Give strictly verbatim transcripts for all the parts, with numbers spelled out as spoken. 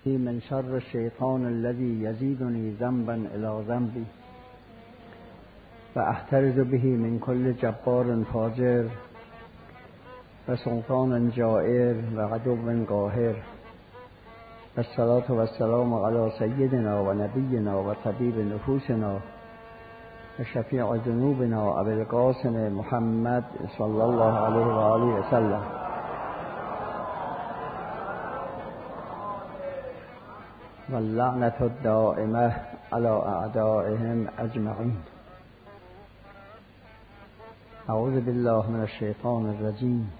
من شر الشیطان الذي يزيدني ذنبا إلى ذنبي وأحترز به من كل جبار فاجر وسلطان جائر وعدو قاهر. والصلاة والسلام على سيدنا ونبينا وطبيب نفوسنا وشفيع ذنوبنا أبي القاسم محمد صلى الله عليه وآله وسلم. واللعنة الدائمة على أعدائهم أجمعين. أعوذ بالله من الشيطان الرجيم.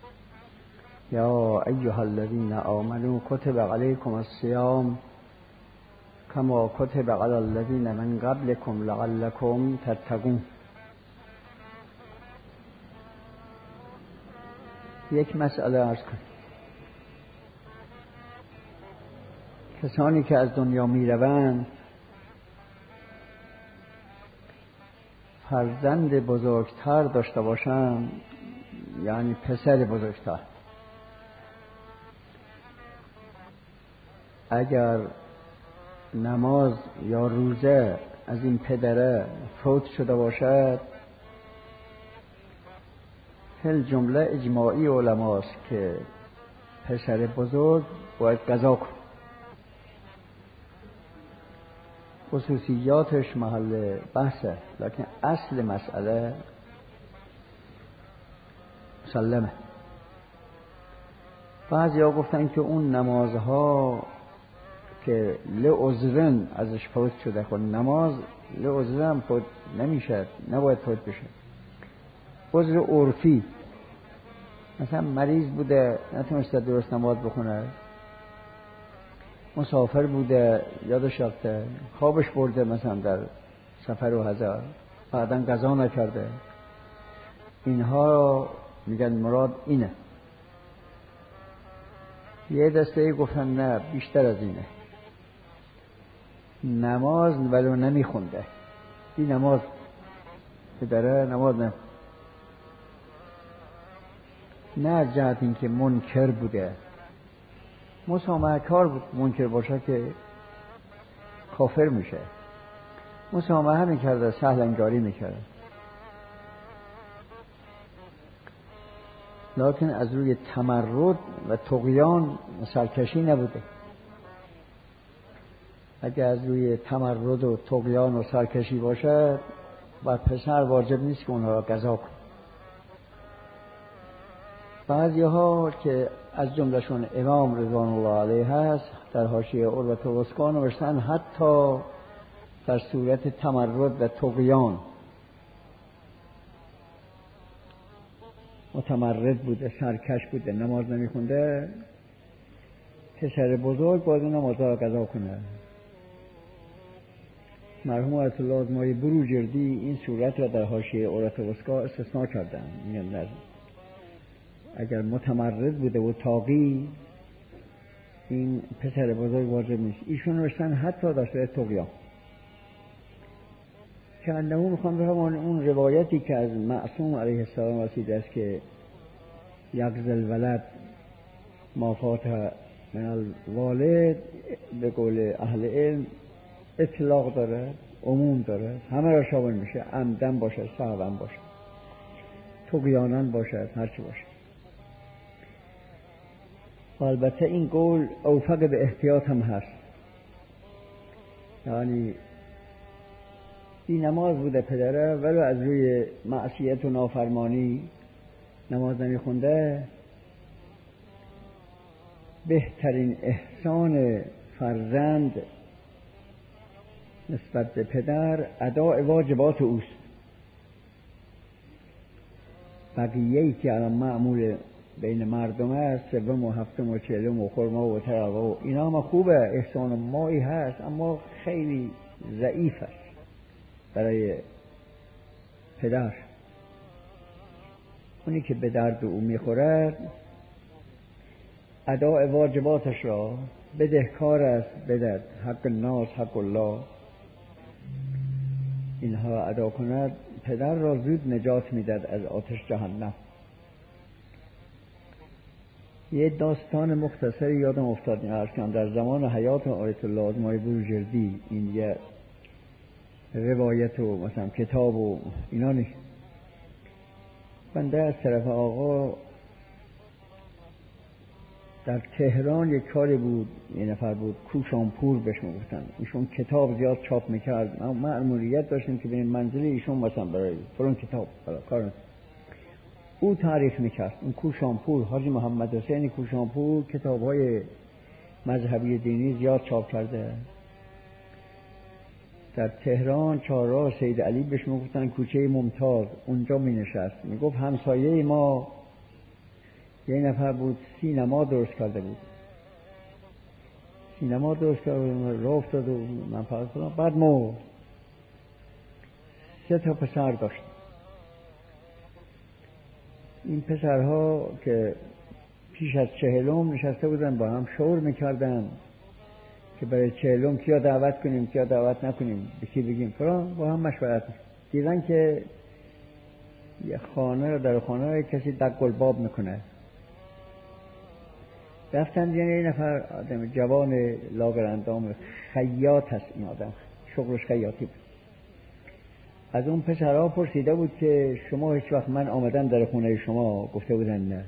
يا أيها الذين آمنوا كتب عليكم الصيام كما كتب على الذين من قبلكم لعلكم تتقون. یک مسئله عرض کنم. کسانی که از دنیا می روند فرزند بزرگتر داشته باشند، یعنی پسر بزرگتر، اگر نماز یا روزه از این پدره فوت شده باشد، فی جمله اجماعی علماست که پسر بزرگ باید قضا کنه. خصوصیاتش محل بحثه، لکن اصل مسئله مسلمه. بعضی ها گفتن که اون نمازها که لعذرن ازش فوت شده، خود نماز لعذرن فوت نمیشه، نباید فوت بشه. عذر عرفی، مثلا مریض بوده نتونسته درست نماز بخونه، مسافر بوده یادش رفته، خوابش برده مثلا در سفر و حضر، بعداً قضا نکرده، اینها میگن مراد اینه. یه دسته گفتن نه، بیشتر از اینه، نماز ولو نمیخونده، این نماز پدره نماز نه نه جهت این که منکر بوده، مسامحه کار بود. منکر باشه که کافر میشه، مسامحه میکرده، سهل انگاری میکرده، لکن از روی تمرد و طغیان سرکشی نبوده. اگر از روی تمرد و طغیان و سرکشی باشه، بر پسر واجب نیست که اونها را قضا کنه. بعضی ها که از جملهشون امام رضوان الله علیه هست، در حاشیه عروة الوثقی نوشتن حتی در صورت تمرد و طغیان متمرد بوده، سرکش بوده، نماز نمیخونده، پسر بزرگ باید نماز را قضا کنه. مرحوم آیت الله آزمایی بروجردی این صورت را در حاشیه عروة الوثقی استثناء کردن. میگن اگر متمرد بوده و طاغی، این پسر بزرگ واجب نیست. ایشون نوشتن حتی در صورت طغیان، که انه میخوام بفرمان اون روایتی که از معصوم علیه السلام رسیده است که یقضی الولد ما فات من الوالد، به قول اهل علم اطلاق داره، عموم داره، همه را شامل میشه، عمدن باشه، سهوا باشه، طغیانن باشه، هرچی باشه. البته این قول اوفق به احتیاط هم هست، یعنی این نماز بوده پدره ولی از روی معصیت و نافرمانی نماز نمیخونده، بهترین احسان فرزند نسبت به پدر اداء واجبات اوست. بقیه‌ای که الان معمول بین مردم است، سوم و هفتم و چهلم و خرما و ترقه و اینا هم خوبه، احسان و مایی هست، اما خیلی ضعیف است برای پدر. اونی که به درد او میخورد اداء واجباتش را بدهکار است، بدهد حق الناس حق الله، اینها ادا کند، پدر را زود نجات میداد از آتش جهنم. یه داستان مختصری یادم افتاد عرض کنم. در زمان حیات آیت الله آزمایی بروجردی، این یه روایت و مثلا کتاب و اینا نیست. بنده از طرف آقا در تهران یک کاری بود، یه نفر بود کوشانپور بهش میگفتن، ایشون کتاب زیاد چاپ میکرد. ما مأموریت داشتیم که بریم منزل ایشون مثلا برای فرون کتاب برای کار او تعریف میکرد. اون کوشانپور، حاجی محمد حسین کوشانپور، کتاب‌های مذهبی دینی زیاد چاپ کرده. در تهران چهارراه سید علی بهش میگفتن کوچه ممتاز، اونجا می نشست. میگفت همسایه ما یه نفر بود سینما درست کرده بود، سینما درست کرده بود، راه افتاد و من فقط کنم. بعد ما سه تا پسر داشت. این پسرها که پیش از چهلم نشسته بودن با هم شور میکردن که برای چهلم کیا دعوت کنیم کیا دعوت نکنیم، به کی بگیم فران، با هم مشورت. دیدن که یه خانه در خانه کسی دق الباب میکنه، رفتن دیدن یه نفر آدم جوان لاغر اندام خیاط هست، این آدم شغلش خیاطی بود. از اون پسرها پرسیده بود که شما هیچ وقت من آمدم در خونه شما؟ گفته بودن نه.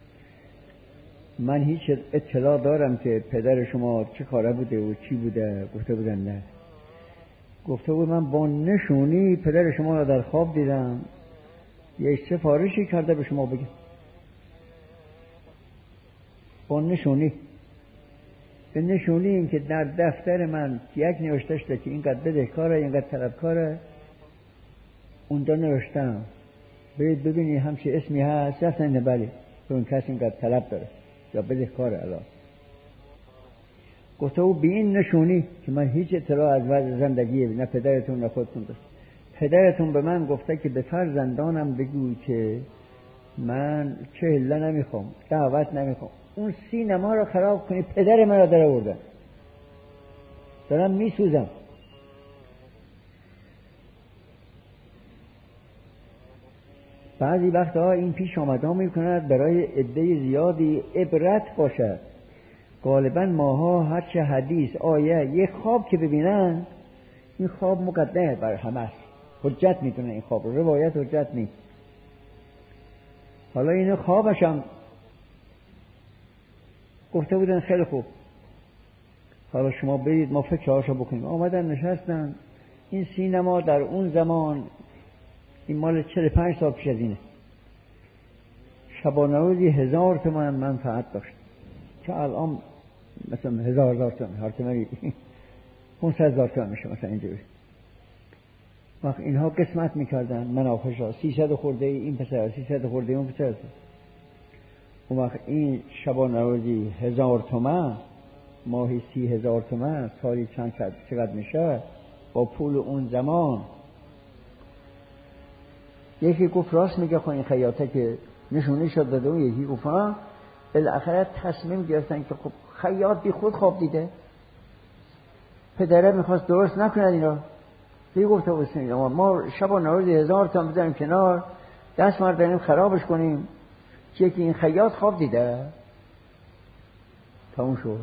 من هیچ اطلاع دارم که پدر شما چه کاره بوده و چی بوده؟ گفته بودن نه. گفته بود من با نشونی پدر شما را در خواب دیدم، یه سفارشی کرده به شما بگم. با نشونی، به نشونی این که در دفتر من یک نوشته شده که اینقدر بدهکاره اینقدر طلبکاره، اونجا نوشتم برید ببینی همچه اسمی هست، رفتن بله تو این کسی اینقدر طلب داره یا بدهکاره. الان گفته او به این نشونی که من هیچ اطلاع از وضع زندگی نه پدرتون نه خودتون داشت. پدرتون به من گفته که به فرزندانم بگوی که من چه هله نمیخوام، دعوت نمیخوام. اون سینما رو خراب کنی، پدر من رو در آوردن، دارم میسوزم. بعضی وقتها این پیش آمدها میکند برای عده زیادی عبرت باشد. غالبا ماها هرچه حدیث آیه یک خواب که ببینن، این خواب مقدمه بر همه است، حجت میدونه این خواب رو، روایت حجت نیست. حالا اینو خوابشم گفته بودن خیلی خوب، حالا شما برید ما فکرهاشو بکنیم. آمدن نشستن. این سینما در اون زمان، این مال چهل و پنج سال پیش از اینه، شبانه روزی هزار تومن منفعت داشت که الان مثلا هزار هزار تومن، هر تومنی پونصد هزار تومن میشه مثلا اینجوری. وقت اینها قسمت میکردن منافعش ها، سیصد خورده این پسر، سیصد خورده اون پسر. اون وقت این شبانه روزی هزار تومن، ماهی سی هزار تومن، سالی چند چقدر میشه با پول اون زمان. یکی گفت راست میگه خب این خیاطه که نشونی شد داده، اون یکی گفت ها. بالاخره تصمیم گرفتن که خب خیاط بی خود خواب دیده، پدره میخواست درست نکنه اینا. بی گفته بسید ما شبانه روزی هزار تومن بذاریم کنار، دست مردنیم خرابش کنیم، چیه که این خیاط خواب دیده. تموم شد.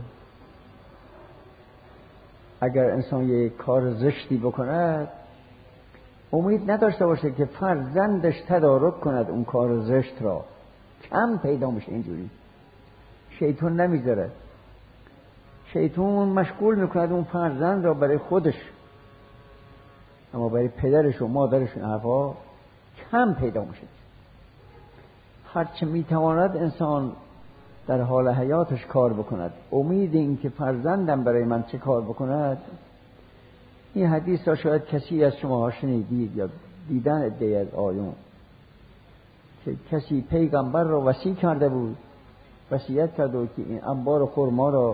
اگر انسان یک کار زشتی بکند، امید نداشته باشه که فرزندش تدارک کند اون کار زشت را، کم پیدا میشه. اینجوری شیطان نمیذاره، شیطان مشغول میکند اون فرزند را برای خودش، اما برای پدرش و مادرش حرفا کم پیدا میشه. هرچه میتواند انسان در حال حیاتش کار بکند، امید این که فرزندم برای من چه کار بکند. این حدیث را شاید کسی از شما شنیدید یا دیدن عده‌ای از آیون که کسی پیغمبر را وصیت کرده بود، وصیت کرده بود که این انبار خرما را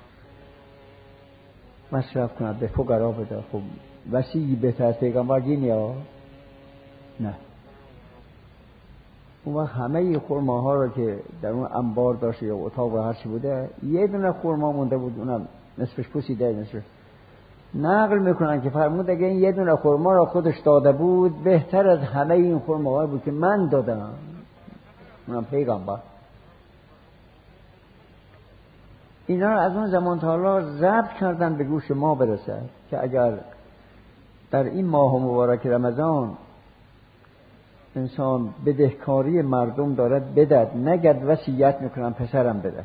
مصرف کند، به فقرا بده. خب وصیتی بهتر از پیغمبر دینی ها؟ نه. اون وقت همه خرماها را که در اون انبار داشته یا اتاق و هرچی بوده، یه دونه خرما مونده بود، اونم نصفش پوسیده، نصفش. نقل میکنن که فرمود اگه این یه دونه خرما را خودش داده بود، بهتر از همه این خرماها بود که من دادم، اونم پیغمبر. اینا رو از اون زمان تا حالا ضبط کردن به گوش ما برسه که اگر در این ماه مبارک رمضان انسان بدهکاری مردم دارد بدد، نگد وصیت میکنم پسرم بده،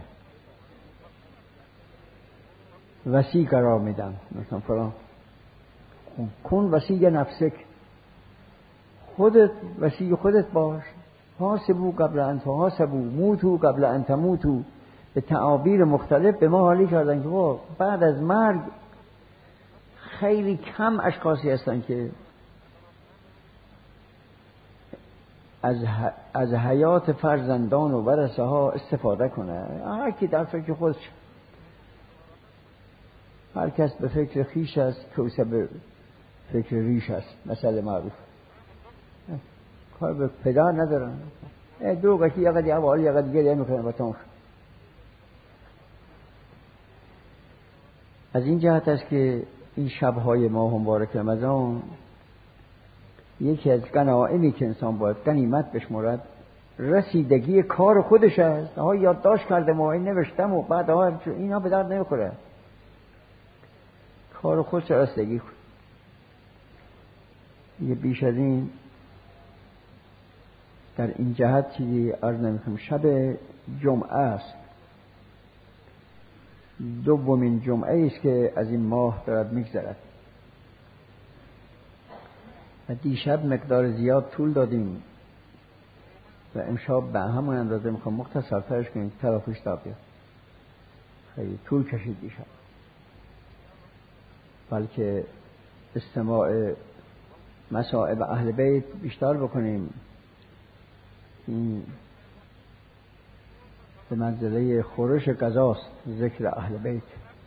وصی قرار میدم، مثلا فلان کن وصی نفسک، خودت وصی خودت باش، حاسبو قبل ان تحاسبو، موتو قبل ان تموتو. به تعابیر مختلف به ما حالی کردن که بعد از مرگ خیلی کم اشخاصی هستن که از از حیات فرزندان و ورثه ها استفاده کنه. هر کی در فکر خودش، هر کس به فکر خیش است، کوسه به فکر ریش است، مسئله معروف. کار به پدر ندارن، دو گشتی یه قدی اول یه قدی گریه میکنه با تون. از این جهت است که این شب‌های ماه مبارک رمضان یکی از غنایمی که انسان باید غنیمت بشمرد رسیدگی کار خودش است. ها یادداشت کرده ما این نوشتم و بعد ها اینا به درد نمیخوره، کار خودش رسیدگی کن. یه بیش از این در این جهت چیزی عرض نمی‌کنم. شب جمعه است، دومین جمعه است که از این ماه دارد میگذرد و دیشب مقدار زیاد طول دادیم و امشب به همون اندازه میخوام مختصر ترش کنیم که توافیش تا بیاد. خیلی طول کشید دیشب، بلکه استماع مصائب اهل بیت بیشتر بکنیم. این به منزله خورش قضاست ذکر اهل بیت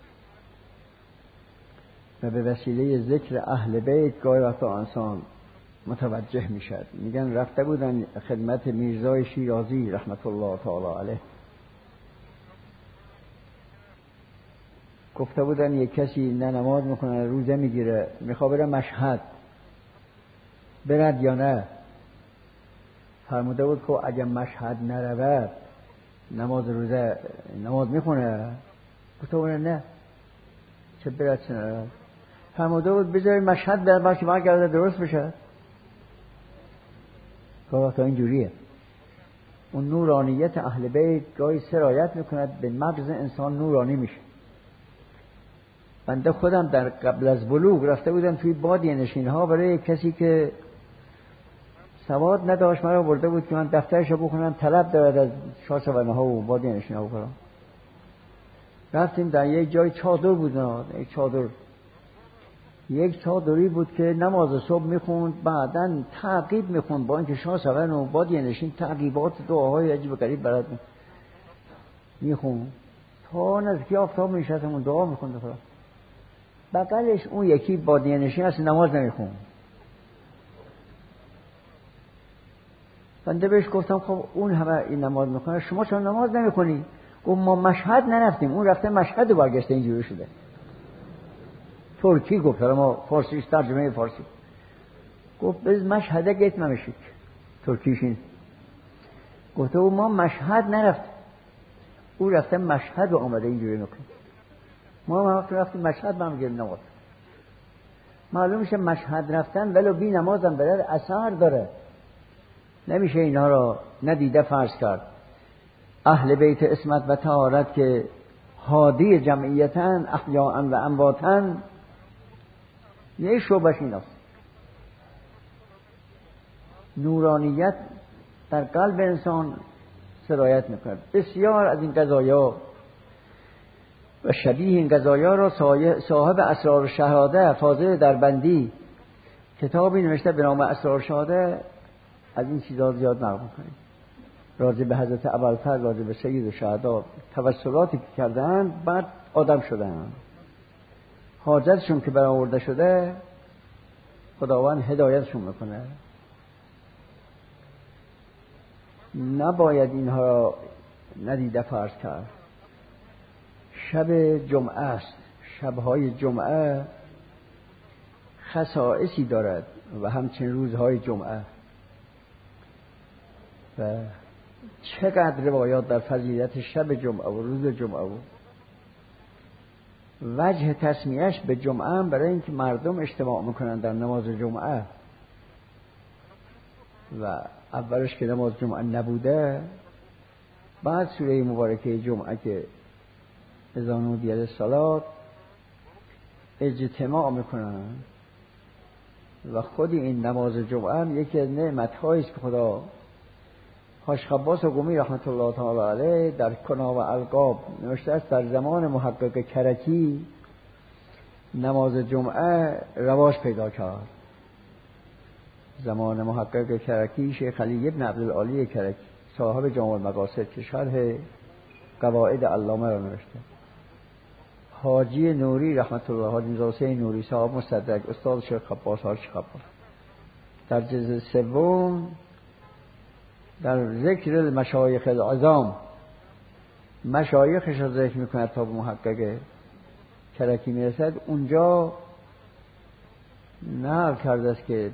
و به وسیله ذکر اهل بیت گاهی وقتا انسان متوجه میشد. میگن رفته بودن خدمت میرزای شیرازی رحمت الله تعالی علیه، گفته بودن یک کسی نه نماز میکنه روزه میگیره میخواد بره مشهد، برد یا نه؟ فرموده بود که اگه مشهد نرود نماز روزه نماز میخونه؟ گفته بود نه، چه برد چه نرود. فرموده بود بذاری مشهد برد باشه ما گرده درست بشه. گاه تا اینجوریه. اون نورانیت اهل بیت گاهی سرایت میکند به مغز انسان، نورانی میشه. بنده خودم در قبل از بلوغ رفته بودم توی بادیه نشین ها برای کسی که سواد نداشت، مرا برده بود که من دفترشو بخونم، طلب دارد از شاه سوانه ها و بادیه نشین ها بخونم. رفتیم در یک جای چادر بود، نه یک چادر یک چادری بود که نماز صبح میخوند، بعدن تعقیب میخوند با اینکه شاه سوان و بادیه نشین تعقیبات دعاهای عجیب و غریب برات میخوند تا نزدیکی آفتاب میشستم دعا میخوند. خدا بغلش اون یکی بادیه نشین است نماز نمیخوند. بنده بهش گفتم خب اون همه این نماز میخونه شما چرا نماز نمیخونی؟ گفت ما مشهد نرفتیم، اون رفته مشهد و برگشته اینجوری شده. ترکی گفت، ما فارسیش ترجمه فارسی گفت بز مشهده گیت نمیشید ترکیشین. گفته او ما مشهد نرفت، او رفته مشهد و آمده اینجوری نکنه. ما هم رفتیم مشهد هم گیر نماز. معلوم میشه مشهد رفتن ولو بی نمازم بره اثر داره، نمیشه اینها را ندیده فرض کرد. اهل بیت اسمت و طهارت که هادی جمعیتن احیاء و امواتن، یه شعبش این است. نورانیت در قلب انسان سرایت میکند. بسیار از این قضایا و شبیه این قضایا را صاحب اسرار شهاده فاضل دربندی کتابی نوشته به نام اسرار شهاده، از این چیزا زیاد نقل می‌کنه. راجع به حضرت ابوالفضل، راجع به سید الشهدا توسلاتی که کردن بعد آدم شدن، حاجتشون که برآورده شده خداوند هدایتشون میکنه. نباید اینها را ندیده فرض کرد. شب جمعه است، شبهای جمعه خصائصی دارد و همچنین روزهای جمعه و چقدر روایات در فضیلت شب جمعه و روز جمعه و وجه تسمیهش به جمعه برای اینکه مردم اجتماع میکنن در نماز جمعه و اولش که نماز جمعه نبوده، بعد سوره مبارکه جمعه که اذا نودی للصلاة اجتماع میکنن و خود این نماز جمعه هم یکی از نعمت‌هایی است که خدا حاج خباس قمی رحمت الله تعالی علیه در کنا و القاب نوشته است در زمان محقق کرکی نماز جمعه رواج پیدا کرد. زمان محقق کرکی شیخ علی ابن عبدالعالی کرکی صاحب جامع المقاصد که شرح قواعد علامه را نوشته، حاجی نوری رحمت الله حاجی میرزا حسین نوری صاحب مستدرک استاد شیخ خباس حاج خباس در جزء سوم در ذکر المشایخ العظام مشایخش را ذکر میکند تا به محقق کرکی میرسد. اونجا نقل کرده است که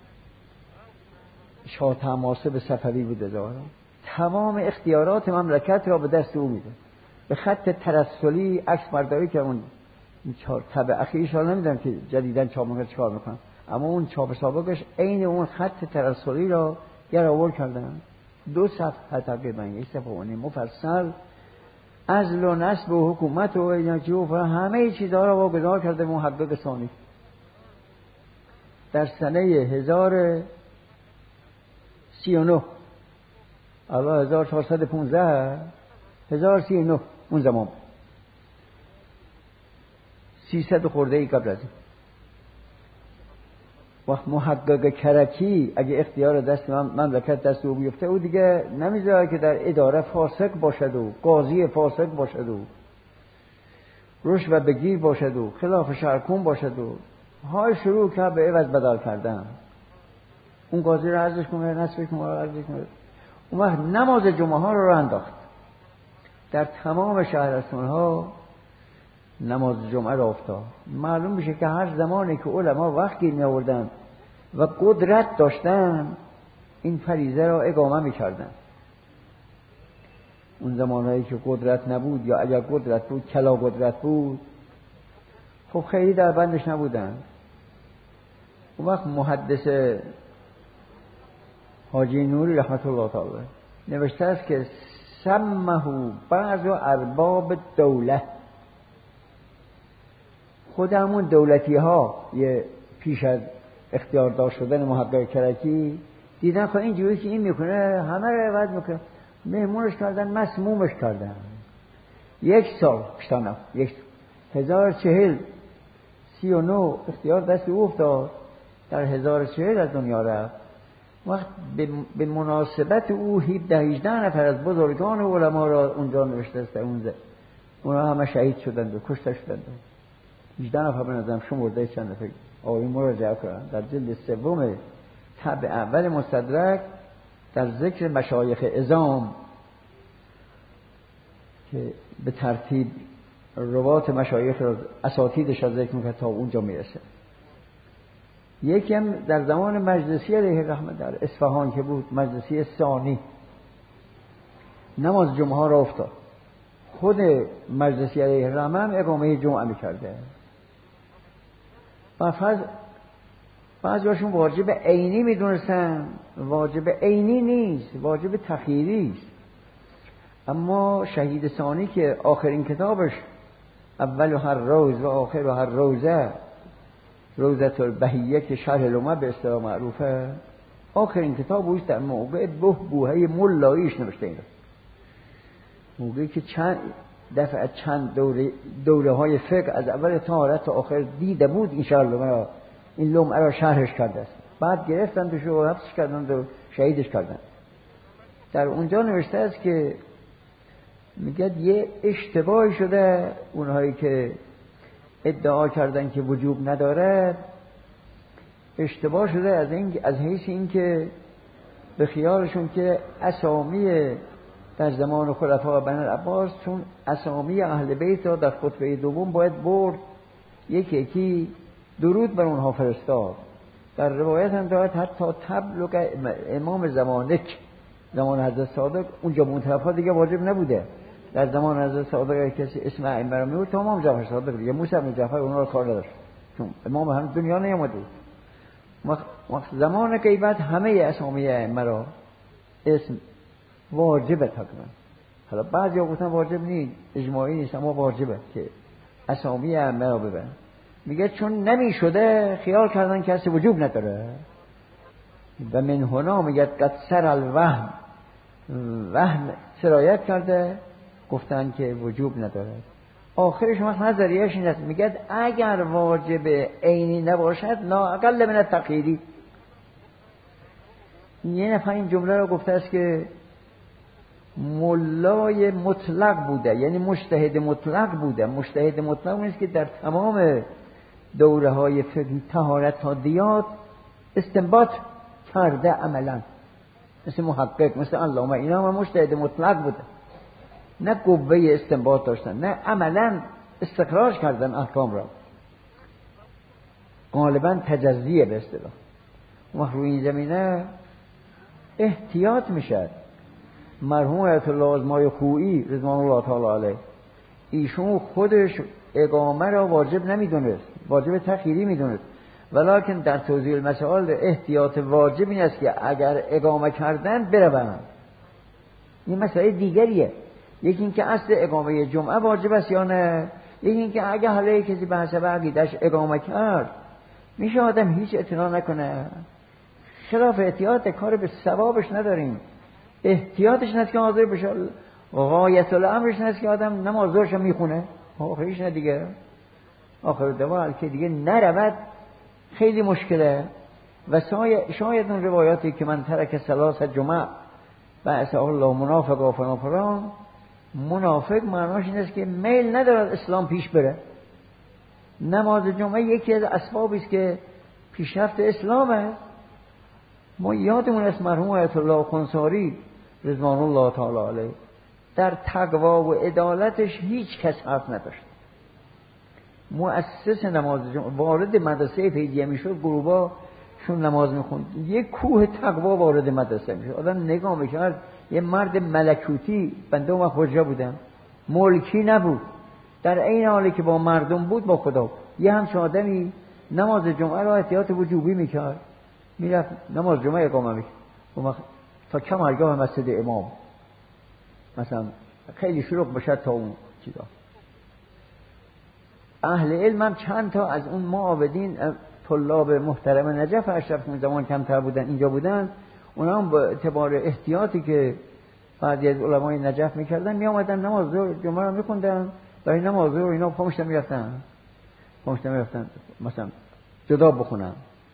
شاه طهماسب صفوی بوده داره تمام اختیارات مملکت را به دست او میده، به خط ترسلی عکس برداری که اون چهار تب اخیرش را نمیدونم که جدیدن چاپ میکنه چیکار میکنن، اما اون چاپ سابقش عین اون خط ترسلی را گرآور کردن. دو صفحه تقریبا یک صفحه و نیم مفصل عزل و نصب و حکومت و اینا و همه چیزها را واگذار کرده محقق ثانی در سنه هزار سی و نه الله هزار و چهارصد و پانزده هزار و سی و نه اون زمان سیصد خورده ای قبل از این. وقت محقق کرکی اگه اختیار دست مملکت دست او بیفته او دیگه نمیذاره که در اداره فاسق باشد و قاضی فاسق باشد و رشوه بگیر باشد و خلاف شرکون باشد و های شروع که به عوض بدل کردن. اون قاضی رو عرضش کنه نصفش کنه عرضش کنه. اون وقت نماز جمعه ها رو انداخت در تمام شهرستان ها نماز جمعه را افتاد. معلوم میشه که هر زمانی که علما وقتی می آوردن و قدرت داشتن این فریضه را اقامه میکردن. اون زمانهایی که قدرت نبود یا اگر قدرت بود کلا قدرت بود خب خیلی در بندش نبودن. اون وقت محدث حاجی نوری رحمت الله تعالی نوشته است که سمه بعض ارباب دوله، خود همون دولتی ها یه پیش از اختیار داشت شدن محقق کرکی دیدن خب این جوری که این میکنه همه رو عوض میکنه، مهمونش کردن مسمومش کردن. یک سال پشتانم یک هزار چهل سی و نو اختیار دست او افتاد، در هزار چهل از دنیا رفت. وقت به مناسبت او هفده هجده نفر از بزرگان علما را اونجا نوشته است اونجا اونا همه شهید شدند و کشته شدند. هجده نفر به نظرم شمرده چند نفر آقای مراجعه کردن در جلد سوم طبع اول مستدرک در ذکر مشایخ عظام که به ترتیب روات مشایخ را اساتیدش را ذکر میکنه تا اونجا میرسه. یکی هم در زمان مجلسی علیه رحمت در اصفهان که بود، مجلسی ثانی نماز جمعه ها را افتاد. خود مجلسی علیه رحمت هم اقامه جمعه میکرده. بعض بعضیاشون واجب عینی میدونستن، واجب عینی نیست، واجب تخییری است. اما شهید ثانی که آخرین کتابش اول هر روز و آخر هر روزه روزت البهیه که شرح لومه به اصطلاح معروفه، آخرین کتاب اوست در موقع بهبوهه ملاییش نوشته اینه. موقعی که چند دفعه چند دوره دوره های فقه از اول تا آخر تا آخر دیده بود این شرح لومه این لومه را شرحش کرده است. بعد گرفتن توش و حبسش کردن و شهیدش کردن. در اونجا نوشته است که میگه یه اشتباهی شده، اونهایی که ادعا کردن که وجوب نداره اشتباه شده از این از حیث این که به خیالشون که اسامی در زمان خلفای بنی العباس چون اسامی اهل بیت را در خطبه دوم باید برد یکی یکی درود بر اونها فرستاد. در روایت هم دارد حتی تبلغ امام زمانک زمان حضرت صادق اونجا منطقه دیگه واجب نبوده، در زمان حضرت صادق کسی اسم ائمه رو میبرد تمام جعفر صادق دیگه، موسی بن جعفر اونها رو کار نداشت چون امام هم دنیا نیامده بود. وقت زمان غیبت همه اسامی ائمه را اسم واجبه تقریبا. حالا بعضیا گفتن واجب نیست، اجماعی نیست، اما واجبه که اسامی ائمه را ببرن. میگه چون نمیشده خیال کردن که اصل وجوب نداره و من هنا میگه قد سر الوهم، وهم سرایت کرده گفتن که وجوب نداره. آخرش وقت نظریهش این است، میگه اگر واجب عینی نباشد لا اقل من التقییدی. یه نفر این جمله رو گفته است که مولای مطلق بوده، یعنی مجتهد مطلق بوده. مجتهد مطلق نیست که در تمام دوره های فقهی طهارت تا دیات استنباط کرده عملا، مثل محقق مثل علامه، اینا هم مجتهد مطلق بوده، نه قوه استنباط داشتن، نه عملا استخراج کردن احکام را، غالبا تجزیه به اصطلاح. و روی این زمینه احتیاط میشد. مرحوم آیت الله آزمای خویی رضوان الله تعالی علیه، ایشون خودش اقامه را واجب نمیدونست، واجب تخییری میدونست، ولیکن در توضیح المسائل احتیاط واجب این است که اگر اقامه کردن بروند. این مسئله دیگریه. یکی این که اصل اقامه جمعه واجب است یا نه، یکی این که اگر حالا کسی به حسب عقیده‌اش اقامه کرد میشه آدم هیچ اعتنا نکنه. خلاف احتیاط کار به ثوابش نداریم. احتیاطش نیست که حاضر بشه، غایت الامرش نیست که آدم نماز ظهرش میخونه، آخرش نه دیگه، آخر دوال که دیگه نرود خیلی مشکله. و شاید اون روایاتی که من ترک ثلاث جمعه و اسأل الله منافق و فلان، منافق معناش این است که میل ندارد اسلام پیش بره. نماز جمعه یکی از اسبابی است که پیشرفت اسلامه. ما یادمون است مرحوم آیت الله خنثاری رضوان الله تعالی علیه در تقوا و عدالتش هیچ کس حرف نداشت. مؤسس نماز جمعه وارد مدرسه فیضیه میشد، گروبا چون نماز میخوند یک کوه تقوا وارد مدرسه میشد. آدم نگاه میکرد یه مرد ملکوتی، بنده و حجه بودم، ملکی نبود، در این حالی که با مردم بود با خدا. یه همچون آدمی نماز جمعه را احتیاط وجوبی میکرد، میرفت نماز جمعه اقامه میکرد تا کم هرگاه مسجد امام مثلا خیلی شروع باشد تا اون چیزا. اهل علم هم چند تا از اون معاودین طلاب محترم نجف اشرف اون زمان کمتر بودن اینجا بودن، اونا هم با اعتبار احتیاطی که بعضی از علمای نجف میکردن می آمدن نماز جمعه رو میخوندن، برای نماز رو اینا پامشت میرفتن پامشت میرفتن مثلا جدا بخونن.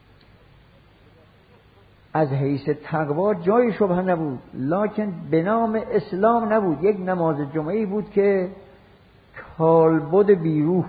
از حیث تقوا جای شبهه نبود، لکن به نام اسلام نبود. یک نماز جمعه‌ای بود که کالبد بیروح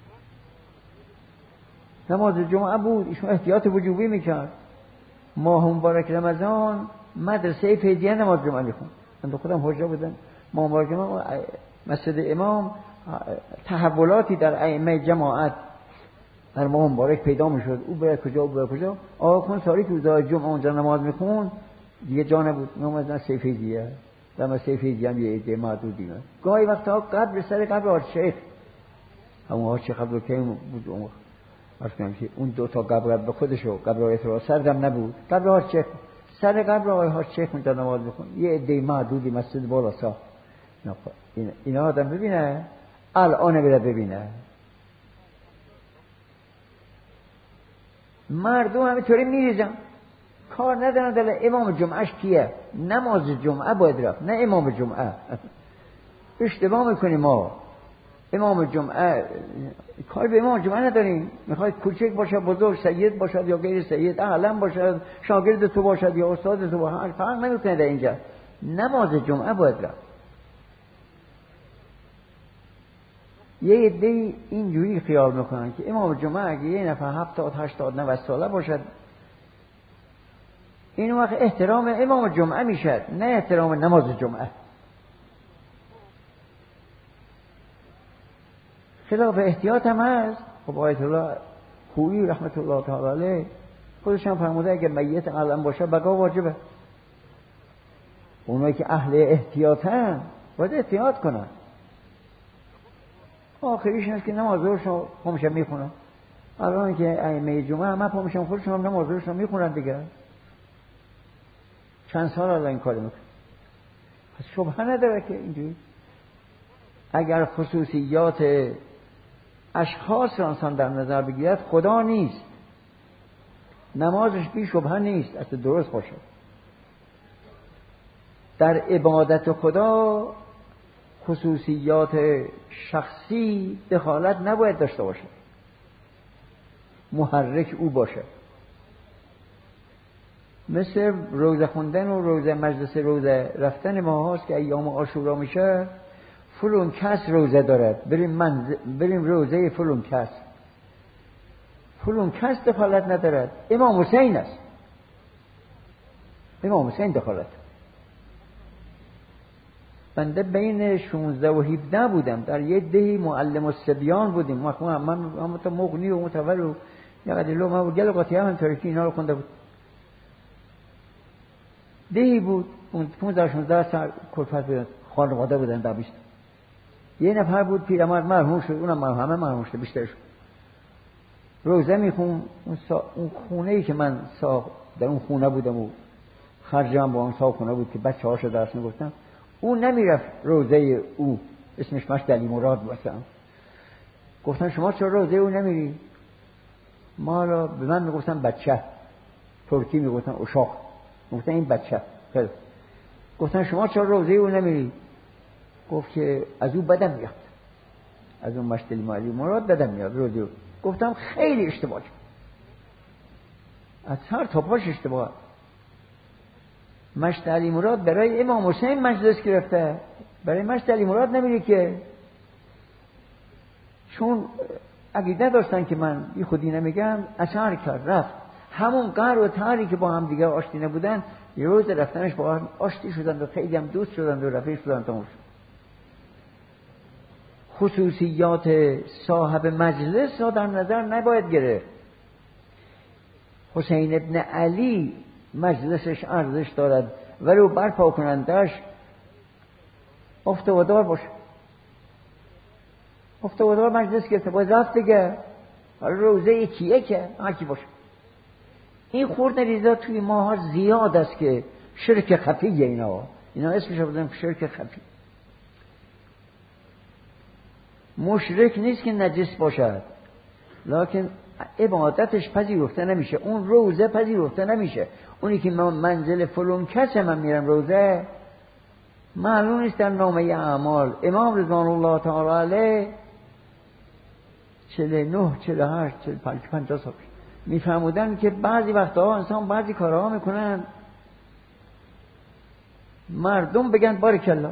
نماز جمعه بود، ایشون احتیاط وجوبی میکرد. ماه مبارک رمضان مدرسه فیضیه نماز جمعه میخوند، من خودم حجه بودم. ماه مبارک مسجد امام تحولاتی در ائمه جماعت در ماه مبارک پیدا میشد، او به کجا او به کجا. آقا خنثاری که روزهای جمعه اونجا نماز میخوند دیگه جا نبود، میومد در فیضیه در مسجد فیضیه هم یه عده معدودی بود. گاهی وقتا قبر سر قبر حاج شیخ، همون حاج شیخ عبدالکریم بود اون وقت که اون دو تا قبر به خودشو قبر اعتراض سردم نبود، قبر حاج شیخ سر قبر آقای حاج شیخ اونجا نماز میخوند، یه عده معدودی مسجد بالا ساخت. اینا آدم ببینه الان بره ببینه مردم همینطوری میریزن، کار ندارن دل امام جمعهش کیه. نماز جمعه باید رفت، نه امام جمعه. اشتباه میکنیم ما. امام جمعه کار به امام جمعه نداریم، میخواید کوچک باشه بزرگ، سید باشد یا غیر سید، اعلم باشد شاگرد تو باشد یا استاد تو باشد، فرق نمیکنه در اینجا. نماز جمعه باید رفت. یه عده اینجوری خیال میکنن که امام جمعه اگه یه نفر هفتاد هشتاد نود ساله باشد این وقت احترام امام جمعه میشد، نه احترام نماز جمعه. خلاف احتیاط هم هست. خب آیت الله خویی رحمت الله تعالی علیه خودش هم فرموده اگه میت عالم باشه بقا واجبه. اونایی که اهل احتیاطن باید احتیاط کنن. آخریش هست که نماز رو پامشم میخونم. الان که ائمه جمعه همه پامشم خودشون هم نماز رو میخونن دیگه. چند سال الان این کارو میکنن. پس شبهه نداره که اینجوری. اگر خصوصیات اشخاص را انسان در نظر بگیرد خدا نیست، نمازش بی شبهه نیست اصلا درست باشه. در عبادت خدا خصوصیات شخصی دخالت نباید داشته باشه، محرک او باشه. مثل روزه خوندن و روزه مجلس روزه رفتن ما هاست که ایام عاشورا میشه، فلان کس روزه دارد بریم من بریم روزه فلان کس. فلان کس دخالت ندارد، امام حسین است. امام حسین دخالت. بنده بین شانزده و هفده بودم، در یه دهی معلم الصبیان بودیم. من من من تو مغنی و متول و یقدر لو ما گل قاطی هم تاریخی اینا رو خونده بود. دهی بود، اون پانزده شانزده سال کلفت بودن، خانواده بودن در بیست. یه نفر بود پیرمرد مرحوم شد، اونم مرحوم همه مرحوم شد بیشترش. روزه میخون، اون, سا... اون خونه ای که من ساخت در اون خونه بودم و خرجم با اون ساخت خونه بود که بچه هاشو درس میگفتم. اون نمیرفت روزه او، اسمش مشت علی مراد مثلا. گفتن شما چرا روزه او نمیری؟ ما را به من میگفتن بچه، ترکی میگفتن اشاق، گفتن این بچه. خیلی گفتن شما چرا روزه او نمیری؟ گفت که از او بدم میاد، از اون مشت علی مراد بدم میاد روزه او. گفتم خیلی اشتباه، از هر تا پاش اشتباه. مشت علی مراد برای امام حسین مجلس گرفته، برای مشت علی مراد نمیری که. چون عقیده داشتن که من بی خودی نمیگم، اثر کرد رفت. همون قهر و تاری که با هم دیگه آشتی نبودن، یه روز رفتنش با هم آشتی شدن و خیلی هم دوست شدن و رفیق شدن. تموم شد. خصوصیات صاحب مجلس را در نظر نباید گرفت. حسین ابن علی مجلسش ارزش دارد ولی او برپا کنندش افتوادار باشه. افتوادار مجلس گرفته باید رفت دیگه. حالا روزه کیه که هرکی باشه. این خورد ریزا توی ماها زیاد است که شرک خفیه. اینا اینا اسمش رو بودن شرک خفی. مشرک نیست که نجس باشد، لکن عبادتش پذیرفته نمیشه، اون روزه پذیرفته نمیشه. اونی که من منزل فلان کس من میرم روزه، معلوم نیست در نامه اعمال. امام رضوان الله تعالی علیه چهل و نه چهل و هشت چهل و پنج پنجاه سال میفرمودن که بعضی وقتها انسان بعضی کارها میکنن مردم بگن بارک الله،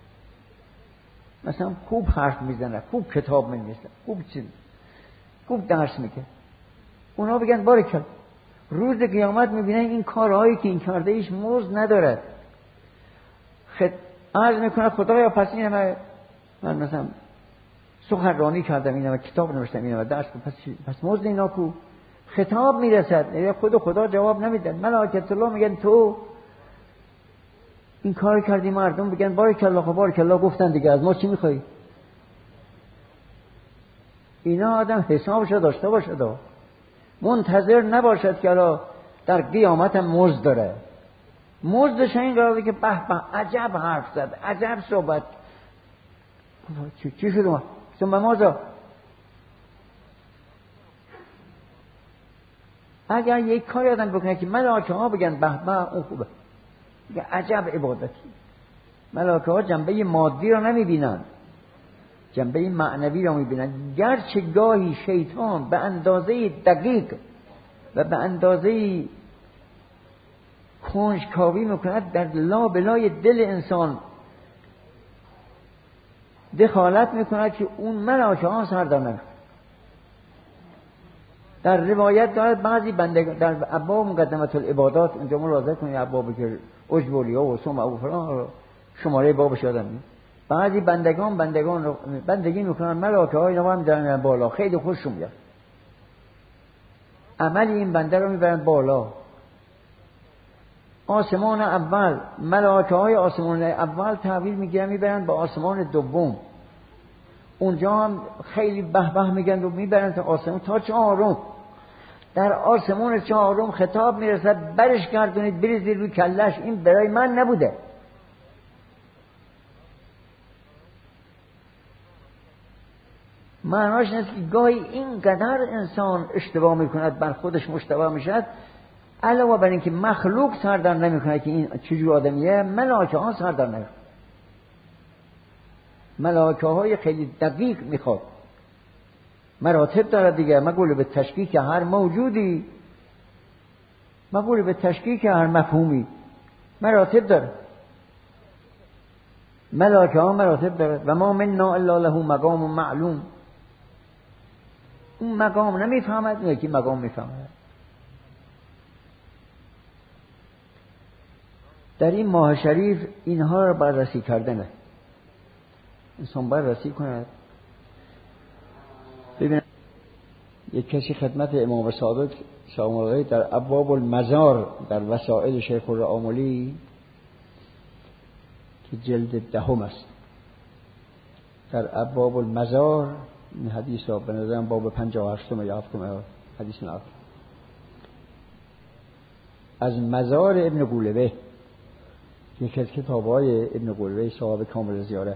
مثلا خوب حرف میزنه، خوب کتاب می‌نویسه، خوب چیز خوب درس میگه، اونا بگن بارک الله. روز قیامت میبینن این کارهایی که این کرده ایش مزد نداره. خد عرض میکنه خدایا پس این همه من مثلا سخنرانی کردم، این همه کتاب نوشتم، این همه درس، پس پس مزد اینا کو؟ خطاب میرسد، خود خدا جواب نمیدن. ملائکه الله میگن تو این کار کردی، مردم بگن بارک الله. خب بارک الله گفتن دیگه، از ما چی میخوای؟ اینا آدم حسابش داشته باشه، دا منتظر نباشد که الان در قیامت هم مزد داره. مزدش این قراره که به به عجب حرف زد، عجب صحبت. چی, چی شد ما؟ چون به مازا اگر یک کاری آدم بکنه که ملائکه ها بگن به به اون خوبه، که عجب عبادتی. ملائکه ها جنبه مادی را نمیبینن، جنبه معنوی را میبینن. گرچه گاهی شیطان به اندازه دقیق و به اندازه کنجکاوی میکند در لا بلای دل انسان دخالت میکند که اون ملائکه ها سر در نمی‌کنند. در روایت دارد بعضی بندگان در ابواب مقدمه العبادات، اونجا مراجعه کنید ابوابی که عجب و ریا و سمع و فلان شماره بابش یادم میاد. بعضی بندگان بندگان رو بندگی میکنن، ملائکه ها اینا هم میبرن بالا، خیلی خوششون میاد. عمل این بنده رو میبرن بالا. آسمان اول، ملائکه های آسمان اول تحویل میگیرن میبرن به آسمان دوم. اونجا هم خیلی به به میگن و میبرن تا آسمون، تا چهارم. در آسمون چهارم خطاب میرسد برش گردونید بریزید روی کلش، این برای من نبوده. معناش نیست که گاهی اینقدر انسان اشتباه میکند بر خودش مشتبه میشد، علاوه بر اینکه مخلوق سردر نمیکنه که این چجور آدمیه، ملائکه ها سردر نمیکنه. ملائکه های خیلی دقیق میخواد، مراتب داره دیگه. مقوله به تشکیک هر موجودی، مقوله به تشکیک هر مفهومی مراتب داره. ملائکه ها مراتب داره. و ما منا الا له مقام معلوم. اون مقام نمیفهمد، اون یکی مقام میفهمد. در این ماه شریف اینها رو بررسی کردنه، انسان بررسی کند. ببین یک کسی خدمت امام صادق سلام الله علیه در ابواب المزار در وسائل شیخ الرآملی که جلد دهم است، در ابواب المزار این حدیث ها به نظرم باب پنجاه و هشتم یا هفتم حدیث نقل از مزار ابن قولبه، یکی از کتاب‌های ابن قولبه صاحب کامل زیاره،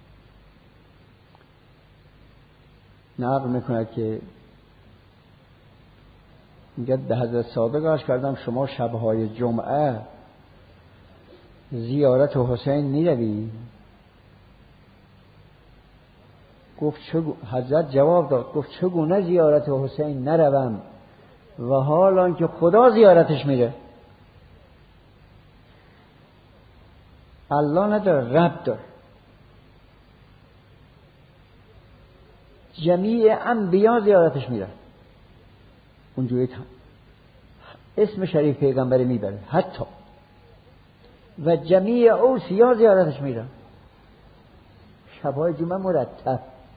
نقل میکند که میگه به حضرت صادق عرض کردم شما شب‌های جمعه زیارت حسین میروی؟ گفت چگونه؟ حضرت جواب داد گفت چگونه زیارت حسین نروم و حالان که خدا زیارتش میره. الله نداره، رب داره. جمیع انبیا زیارتش میره، اونجوری اسم شریف پیغمبر میبره حتی، و جمیع اوصیا زیارتش میره. شبهای جمعه مرتب.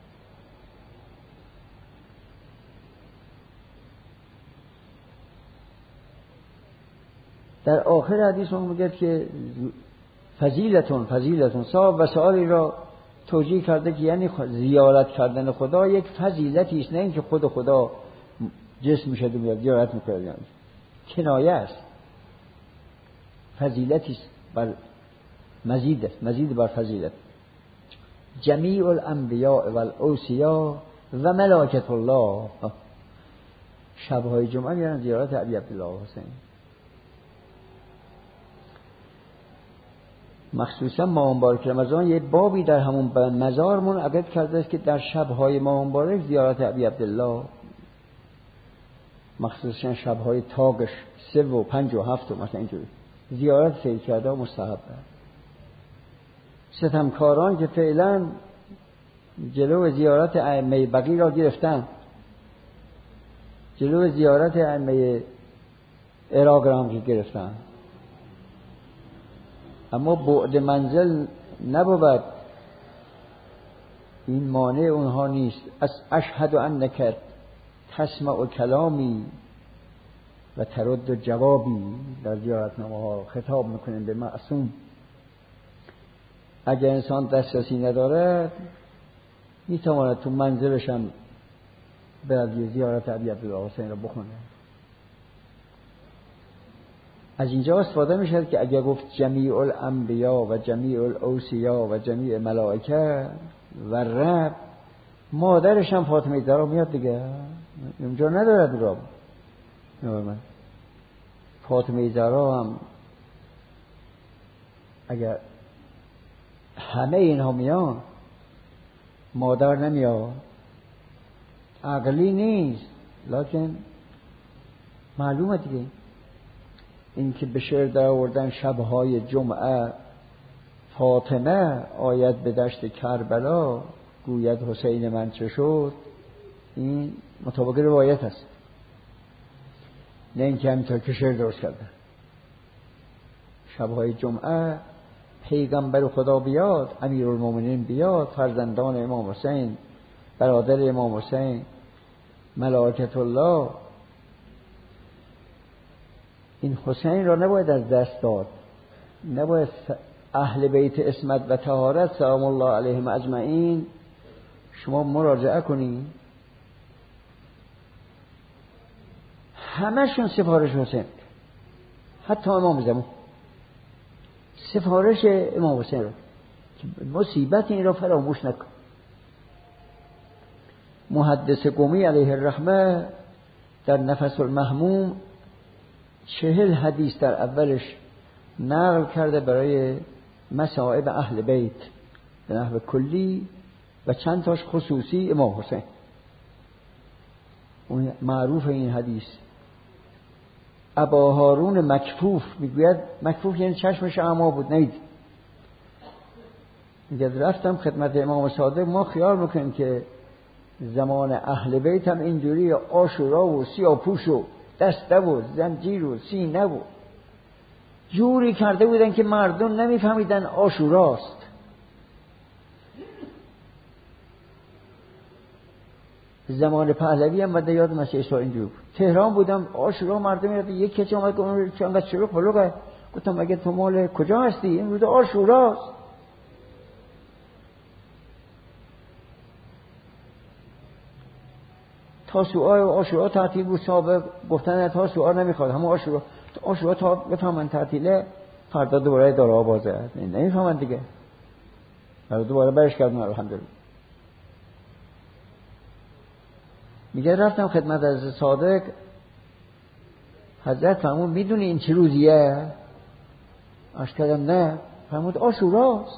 در آخر حدیث اون میگه که فضیلتون فضیلتون صاحب وسائلی را توجیه کرده که یعنی زیارت کردن خدا یک فضیلتی است، نه اینکه خود خدا جسم میشه و میاد زیارت میکنه، یعنی کنایه است، فضیلتی است بر مزید است، مزید بر فضیلت. جمیع الانبیاء و الاوصیا و ملائکه الله شبهای جمعه میرن زیارت ابی عبدالله حسین. مخصوصا ماه مبارک رمضان یه بابی در همون مزار منعقد کرده است که در شبهای ماه مبارک زیارت ابی عبدالله، مخصوصا شبهای تاقش سه و پنج و هفت و مثلا اینجوری زیارت سید کرده و مستحبه. ستمکاران که فعلا جلو زیارت ائمه بقی را گرفتن، جلو زیارت ائمه عراق را هم گرفتن، اما بعد منزل نبود، این مانع اونها نیست. از اشهد انک تسمع کلامی و ترد جوابی در زیارتنامه ها خطاب میکنیم به معصوم. اگر انسان دسترسی نداره میتواند تو منزلش هم برد زیارت ابی عبدالله حسین را بخونه. از اینجا استفاده میشه که اگر گفت جمیع الانبیا و جمیع الاوصیا و جمیع ملائکه و رب، مادرش هم فاطمه زهرا میاد دیگه، اونجا ندارد رب. فاطمه زهرا هم اگر همه اینها میان، مادر نمیاد، عقلی نیست، لکن معلومه دیگه. این که به شعر در آوردن شبهای جمعه فاطمه آید به دشت کربلا گوید حسین من چه شد، این مطابق روایت است، نه اینکه همینطور که شعر درست کرده. شبهای جمعه پیغمبر خدا بیاد، امیرالمومنین بیاد، فرزندان امام حسین، برادر امام حسین، ملائکت الله، این حسین را نباید از دست داد، نباید اهل بیت عصمت و طهارت سلام الله علیهم اجمعین شما مراجعه کنید همشون سفارش حسین، حتی امام زمان سفارش امام حسین رو که مصیبت این را فراموش نکن. محدث قمی علیه الرحمه در نفس المهموم چهل حدیث در اولش نقل کرده برای مصائب اهل بیت به نحو کلی و چند تاش خصوصی امام حسین. اون معروف این حدیث ابا هارون مکفوف میگوید، مکفوف یعنی چشمش اعما بود نید، میگه رفتم خدمت امام صادق، ما خیال میکنیم که زمان اهل بیت هم اینجوری عاشورا و سیاپوش و دسته و زنجیر و سینه و جوری کرده بودن که مردم نمیفهمیدن عاشوراست. زمان پهلوی هم بده یاد مسیح عیسی اینجور تهران بودم عاشورا مردم میاد یک کسی اومد اون چند شروع بلوغه، گفتم مگه تو مال کجا هستی؟ این روز عاشوراست. تاسوعا و عاشورا تعطیل بود، سابق گفتن تاسوعا نمیخواد، همون عاشورا عاشورا تا بفهمن تعطیله فردا دوباره داره بازه نمیفهمن دیگه، فردا دوباره برش کردن الحمدلله. میگه رفتم خدمت از صادق، حضرت فرمود میدونی این چه روزیه؟ عرض کردم نه. فرمود عاشوراست.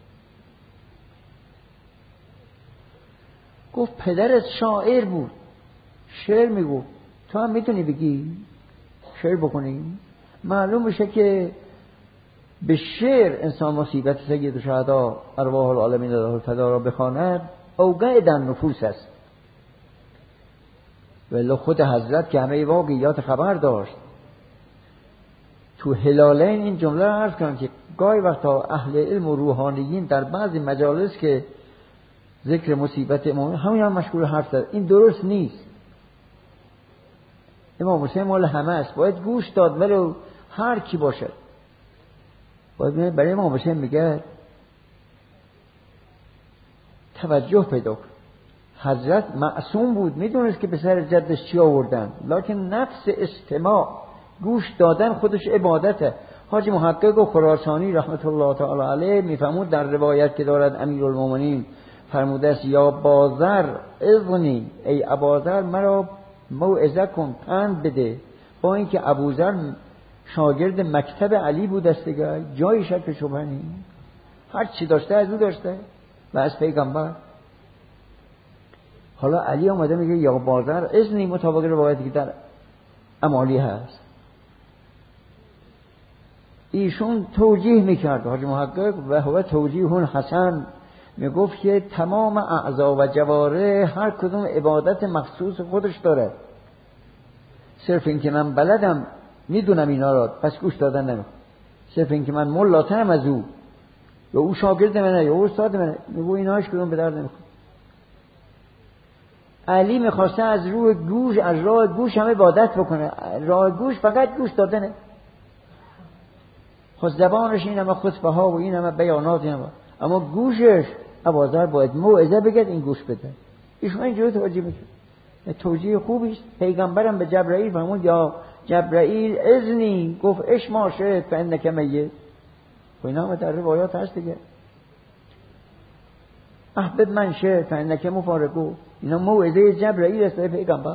گفت پدرت شاعر بود، شعر میگو، تو هم میتونی بگی شعر بکنی؟ معلوم میشه که به شعر انسان مصیبت سید الشهدا ارواح العالمین الله الفدا را بخواند اوقع در نفوس است. ولی خود حضرت که همه واقعیات خبر داشت تو هلالین این جمله را عرض کنم که گاهی وقتا اهل علم و روحانیین در بعضی مجالس که ذکر مصیبت امام همین هم مشغول حرف زد، این درست نیست. امام حسین مال همه است، باید گوش داد ولو هر کی باشد. باید برای امام حسین میگه توجه پیدا کن. حضرت معصوم بود، میدونست که به سر جدش چی آوردن، لکن نفس استماع گوش دادن خودش عبادته. حاجی محقق و خراسانی رحمت الله تعالی علیه میفهمود در روایت که دارد امیرالمومنین فرموده است یا بازر اذنی، ای ابازر مرا موعظه کن، پند بده. با اینکه ابوذر شاگرد مکتب علی بود است دیگه، جای شک شبهه نیست، هر چی داشته از او داشته و از پیغمبر. حالا علی آمده میگه یا بازر اذنی، مطابق روایتی که در امالی هست. ایشون توجیه میکرد حاجی محقق و هو توجیه حسن، میگفت که تمام اعضا و جواره هر کدوم عبادت مخصوص خودش داره، صرف این که من بلدم میدونم اینا را پس گوش دادن نمیخوام، صرف این که من ملاترم از او یا او شاگرد منه یا او استاد منه، میگو اینا هیچ کدوم به درد نمیخوام. علی میخواسته از روی گوش، از راه گوش هم عبادت بکنه، راه گوش فقط گوش دادنه. خود زبانش این همه خطبه ها و این همه بیانات این همه، اما گوشش ابازر باید موعظه بگد این گوش بده. ایشون اینجوری توجیه میکنه، توجیه خوبی است. پیغمبرم به جبرائیل فرمود یا جبرائیل اذنی، گفت اش ما شئت فانک میت. و اینا هم در روایات هست دیگه، احبب من شئت فانک مفارقه. اینا موعظه جبرائیل است برای پیغمبر.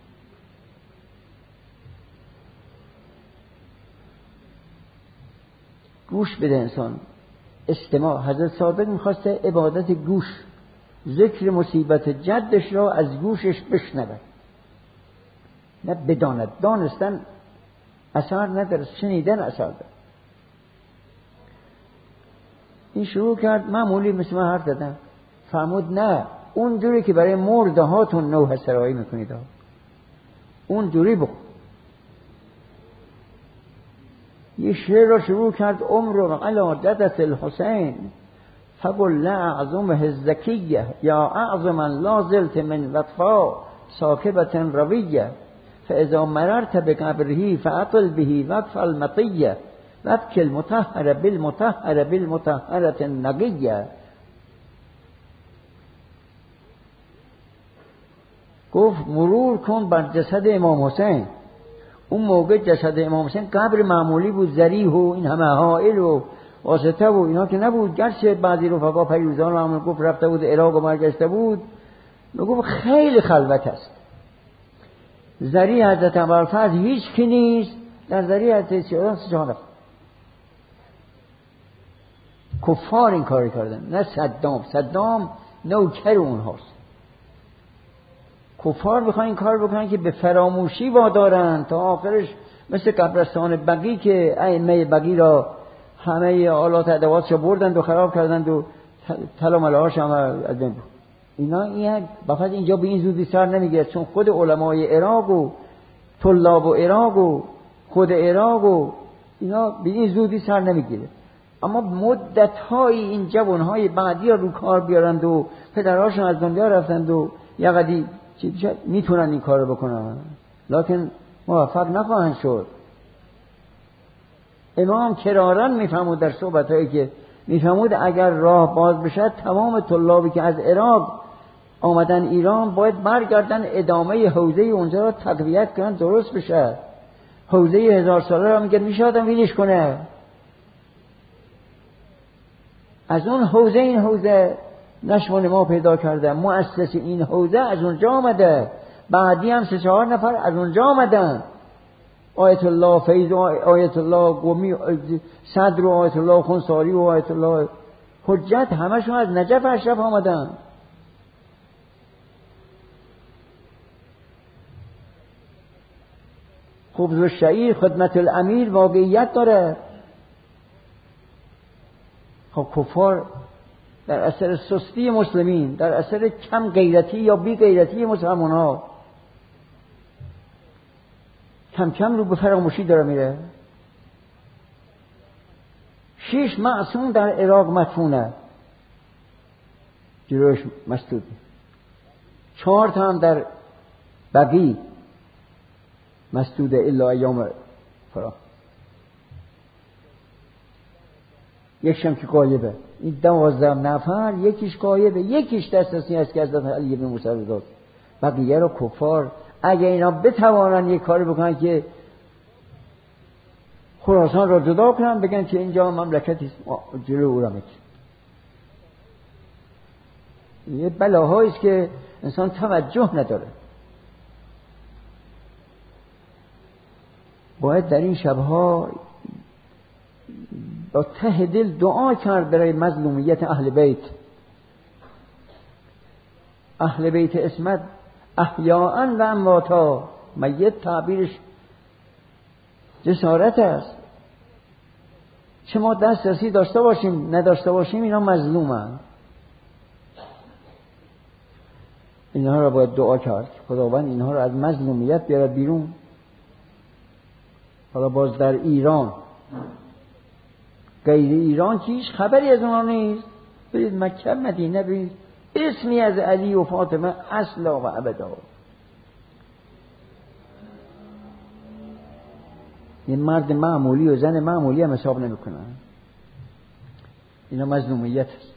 گوش بده انسان، استماع. حضرت صادق میخواسته عبادت گوش، ذکر مصیبت جدش را از گوشش بشنود، نه بداند. دانستن اثر نداره، شنیدن اثر داره. این شروع کرد معمولی مثل من حرف زدن، فرمود نه اون جوری که برای مرده هاتون نوح سرایی میکنید اون جوری بخون. یه شعر را شروع کرد، عمر علی جدت الحسین فقل لا اعظمه الزکیه یا اعظما لا زلت من وطفا ساکبت رویه فاذا مررت بقبره فاطل به وقف المطیه وابک المطهر بالمطهر بالمطهرة النقیه. گفت مرور کن بر جسد امام حسین. اون موقع جسد امام حسین قبر معمولی بود، ذریح و این همه حائل و واسطه و اینا که نبود. گرچه بعضی رفقا پیروزان رو گفت رفته بود عراق و برگشته بود، میگفت خیلی خلوت است. ذریح حضرت ابوالفضل هیچ کی نیست، در ذریح حضرت سیادان سجانه کفار این کاری کردن، نه صدام. صدام نوکر اونهاست. کفار میخوان این کار بکنن که به فراموشی وادارن تا آخرش، مثل قبرستان بقیع که ائمه بقیع را همه آلات ادواتش بردند و خراب کردند و طلا ملهاش هم از بین بود. اینا این فقط اینجا به این زودی سر نمیگیره، چون خود علمای عراق و طلاب و عراق و خود عراق و اینا به این زودی سر نمیگیره. اما مدت‌های این جوانهای بعدی ها رو کار بیارند و پدرهاشون از دنیا رفتند و یقدی میتونن این کار بکنن، لکن موفق نخواهند شد. امام کرارن میفهمود در صحبت‌هایی که میفهمود اگر راه باز بشه تمام طلابی که از عراق آمدن ایران باید برگردن ادامه حوزه اونجا را تقویت کنن، درست بشه. حوزه هزار ساله را میگه میشه آدم ویلش کنه. از اون حوزه این حوزه نشو و نما پیدا کرده. مؤسس این حوزه از اونجا آمده، بعدی هم سه چهار نفر از اونجا آمدن. آیت الله فیض و آیت الله قمی صدر و آیت الله خنساری و آیت الله حجت همشون از نجف اشرف آمدن. خبز و شعیر خدمت الامیر واقعیت داره. خب کفار در اثر سستی مسلمین، در اثر کم غیرتی یا بی غیرتی مسلمان ها کم کم رو به فراموشی داره میره. شش معصوم در عراق مدفونه، جلوش مسدود. چهار تا هم در بقیع مسدوده الا ایام فرا. یکشم که غایبه. این دوازده نفر یکیش غایبه، یکیش دسترسی است که حضرت علی بن موسی رو داد. بقیه رو کفار اگه اینا بتوانن یک کاری بکنن که خراسان را جدا کنن، بگن که اینجا مملکتی جلو او را میگیره. یه بلاهایی است که انسان توجه نداره. باید در این شبها با ته دل دعا کرد برای مظلومیت اهل بیت. اهل بیت اسمت احیاء و امواتا، میت تعبیرش جسارت است. چه ما دسترسی داشته باشیم نداشته باشیم اینا مظلومن. اینها را باید دعا کرد خداوند اینها را از مظلومیت بیارد بیرون. حالا باز در ایران، غیر ایران که هیچ خبری از اونها نیست. برید مکه مدینه برید، اسمی از علی و فاطمه اصلا و ابدا. این مرد معمولی و زن معمولی هم حساب نمی کنن. اینا مظلومیت است.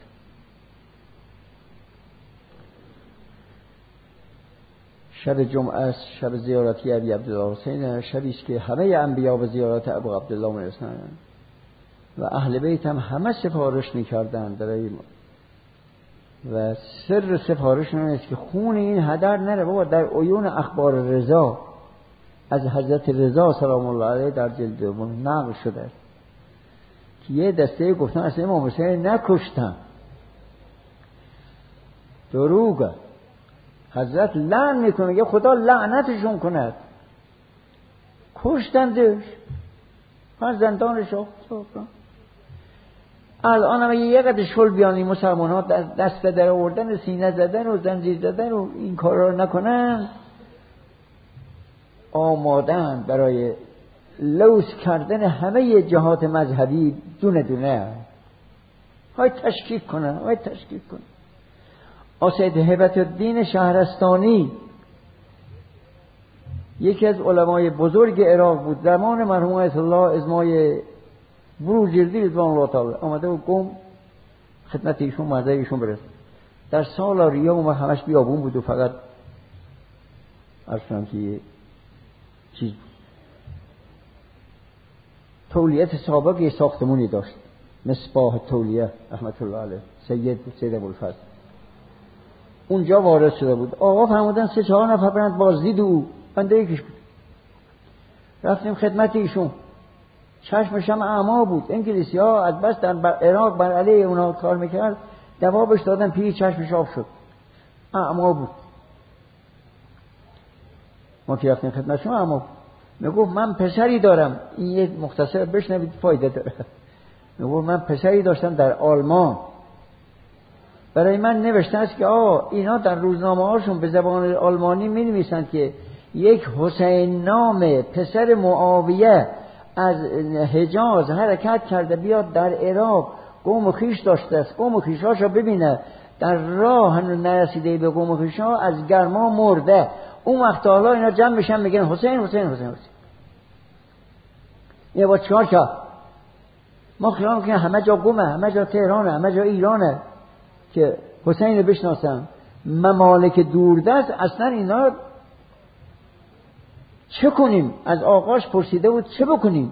شب جمعه است، شب زیارتی ابی عبدالله حسین، شبی است که همه انبیا به زیارت ابو عبدالله میرسند و اهل بیت هم همه سفارش میکردند برای ما. و سر سفارششون است که خون این هدر نره. بابا در عیون اخبار رضا از حضرت رضا سلام الله علیه در جلد دوم نقل شده است که یه دسته گفتن اصلا امام حسین نکشتن، دروغه. حضرت لعن میکنه، میگه خدا لعنتشون کند، کشتندش، فرزندانش رو. الان هم یه قدر شل بیانی مسلمان ها دست در آوردن، سینه زدن و زنجیر زدن و این کارا رو نکنن، آمادن برای لوث کردن همه جهات مذهبی دونه دونه. های تشکیف کنن، های تشکیف کنن. آسید هبت الدین شهرستانی یکی از علمای بزرگ عراق بود، زمان مرحوم آیت الله ازمای بروجردی رضوان الله تعالی آمده و گم خدمت ایشون مرده ایشون برسد. در سال ریام و همش بیابون بود و فقط اصلا که یه چیز تولیت سابق یه ساختمونی داشت، مصباح تولیه رحمت الله علیه، سید سید ابوالفضل اونجا وارد شده بود. آقا فرمودن سه چهار نفر برند بازدید او، بنده یکیش بود. رفتیم خدمت ایشون، چشمش هم اعما بود. انگلیسی ها از بس در عراق بر علیه اونا کار میکرد، دوابش دادن پیر چشمش آب شد، اعما بود. ما که رفتیم خدمتشون اعما بود. میگفت من پسری دارم، این یه مختصر بشنوید فایده داره. میگفت من پسری داشتم در آلمان، برای من نوشته است که آه اینا در روزنامه هاشون به زبان آلمانی می نویسند که یک حسین نام پسر معاویه از حجاز حرکت کرده بیاد در عراق، قوم و خویش داشته است، قوم و خویشاشو ببینه، در راه هنوز نرسیده به قوم و خویشا، از گرما مرده. اون وقت حالا اینا جمع میشن میگن حسین حسین حسین حسین. یه با چهار که ما خیال میکنیم همه جا قومه، همه جا تهرانه، همه جا ایرانه که حسین رو بشناسم. ممالک دوردست اصلا اینا چه کنیم؟ از آقاش پرسیده بود چه بکنیم؟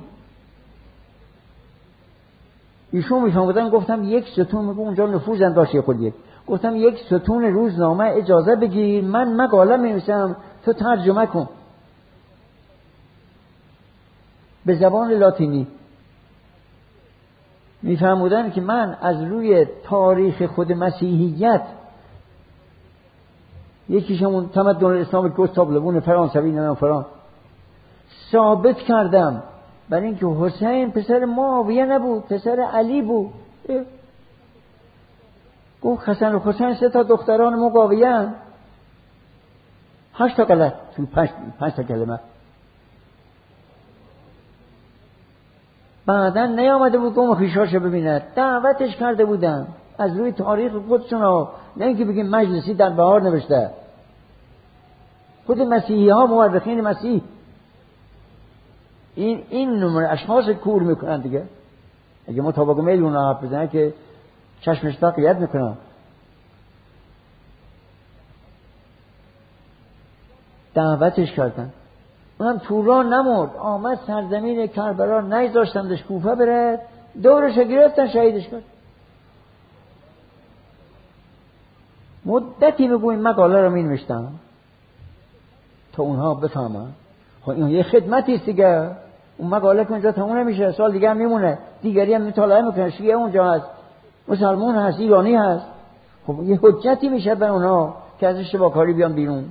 ایشون میفهم بودن. گفتم یک ستون، میگم اونجا نفوذ انداشت خودی، گفتم یک ستون روزنامه اجازه بگیر، من مقاله می‌نویسم تو ترجمه کن به زبان لاتینی. میفهمودن که من از روی تاریخ خود مسیحیت، یکیشمون تمدن اسلام گوستاو لبون فرانسوی نام فرانس، ثابت کردم برای اینکه حسین پسر معاویه نبود، پسر علی بود. گفت حسن و حسین سه تا دختران معاویه هم. هشت تا غلط تو پنج, پنج تا کلمه. بعدا نیامده بود قوم خویشاشو ببیند، دعوتش کرده بودن از روی تاریخ خودشون ها، نه اینکه بگیم مجلسی در بهار نوشته. خود مسیحی ها، مورخین مسیح این این نمونه اشخاص کور میکنن دیگه. اگه مطابق میل اونا حرف بزنن که چشمش تقویت میکنن. دعوتش کردن، اونم طولان نمرد، آمد سرزمین کربلا، نگذاشتندش کوفه بره، دورش گرفتن شهیدش کرد. مدتی میگو این مقاله رو مینوشتم تا اونها بفهمن. خب این یه خدمتی است دیگه. اون مقاله که اونجا تموم نمیشه، سال دیگه هم میمونه، دیگری هم مطالعه میکنه، شیعه اونجا هست، مسلمان هست، ایرانی هست. خب یه حجتی میشه به اونها که از اشتباهکاری بیان بیرون.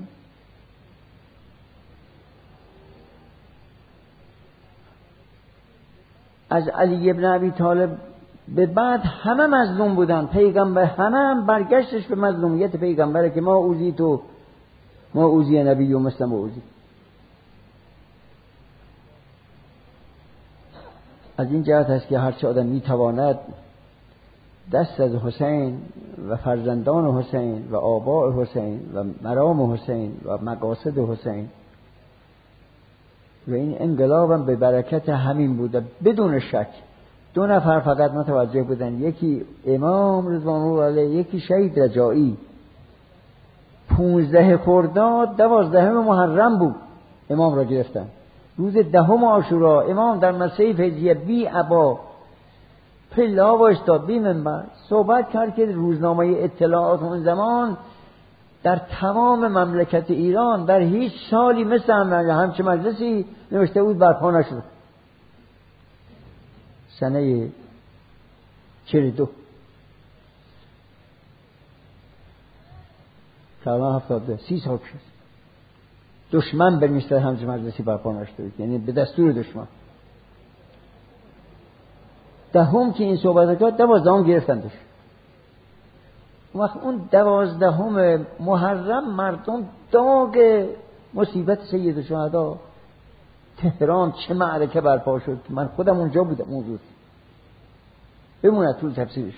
از علی ابن ابی طالب به بعد همه مظلوم بودن، پیغمبر همه هم برگشتش به مظلومیت پیغمبره که ما اوزی تو ما اوزی نبی و مثل ما اوزی. از این جهت است که هرچه آدم میتواند دست از حسین و فرزندان حسین و آباء حسین و مرام حسین و مقاصد حسین و این انقلابم به برکت همین بوده. بدون شک دو نفر فقط متوجه بودن، یکی امام رضوان الله علیه، یکی شهید رجایی. پونزده خرداد دوازدهم محرم بود امام را گرفتن. روز دهم عاشورا امام در مسجد فیضیه بی عبا پله ها وایستاد، بی منبر صحبت کرد که روزنامه اطلاعات اون زمان در تمام مملکت ایران در هیچ سالی مثل همچه مجلسی نوشته بود برپا نشد. سنه چهل و دو تقریبا هفتاد دو سی سال شد دشمن برمیسته همچه مجلسی برپا نشده بود، یعنی به دستور دشمن. دهم که این صحبت کرد دوازدهم گرفتندش. وقت اون دوازدهم محرم مردم داغ مصیبت سید شهدا تهران چه معرکه برپا شد که من خودم اونجا بودم اون روز. بمونه طول تفسیرش.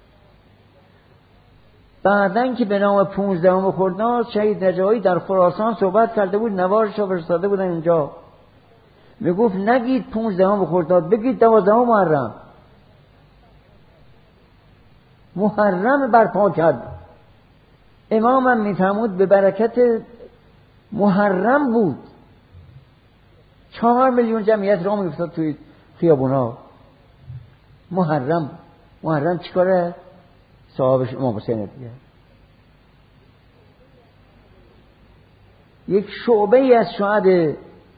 بعدن که به نام پونزدهم خرداد شهید رجایی در خراسان صحبت کرده بود، نوارش رو فرستاده بودن اونجا. میگفت نگید پونزدهم خرداد، بگید دوازدهم محرم. محرم برپا کرد. امامم میفهمود به برکت محرم بود. چهار میلیون جمعیت را میفتاد توی خیابونا. محرم محرم چیکاره؟ صاحبش امام حسین دیگه. یک شعبه ای از شهد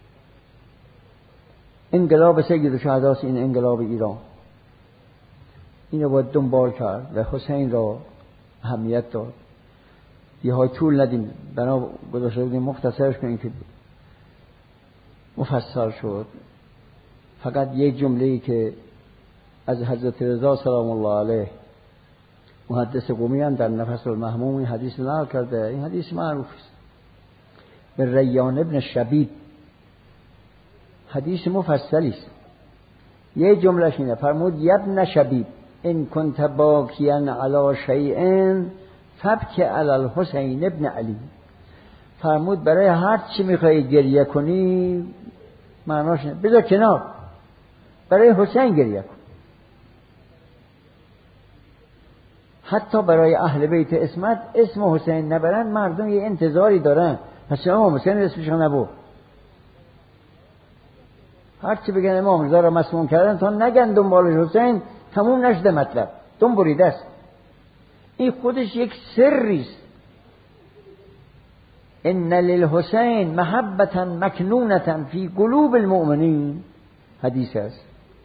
انقلاب سید شهداست این انقلاب ایران. اینو باید دنبال کرد و حسین را اهمیت داد. یه های طول ندیم، بنا گذاشته بودیم مختصرش کنیم که مفصل شد. فقط یک جمله‌ای که از حضرت رضا سلام الله علیه محدث قمی هم در نفس المحموم این حدیث نقل کرده. این حدیث معروف است به ریان ابن شبیب، حدیث مفصلی است. یه جملهش اینه، فرمود یبن شبیب ان کنت باکیا علی شیء فبک علی الحسین ابن علی. فرمود برای هر چی میخوای گریه کنی معناش نه، بذار کنار، برای حسین گریه کن. حتی برای اهل بیت اسمت اسم حسین نبرن مردم یه انتظاری دارن، پس امام حسین اسمش نبر. هر چی بگن امام رضا را مسموم کردن تا نگن دنبال حسین تموم نشده مطلب، دم بریده است. این خودش یک سری است. ان للحسین محبتا مکنونتا فی قلوب المؤمنین، حدیث است.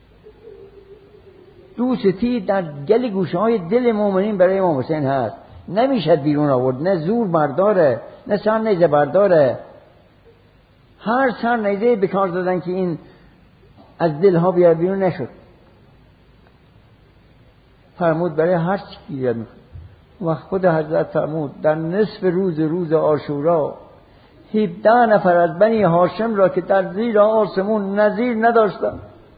دوستی در گل گوشه های دل مؤمنین برای امام حسین هست، نمیشه بیرون آورد. نه زور برداره نه سر نیزه برداره. هر سر نیزه بکار دادن که این از دلها بیاد بیرون، نشد. فرمود برای هر چی بیاد میکنه. و خود حضرت فرمود در نصف روز روز عاشورا هفده نفر از بنی هاشم را که در زیر آسمون نظیر نداشتند.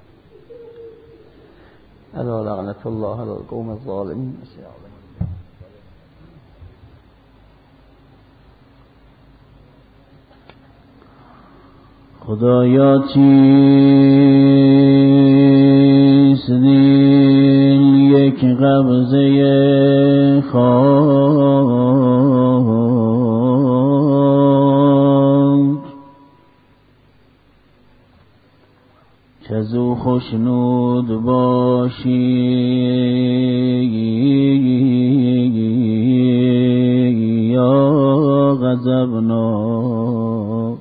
الا لعنت الله علی القوم الظالمین. خدایا چیست دین یک قبضه خاک چزو خوشنود باشی یا غضبناک.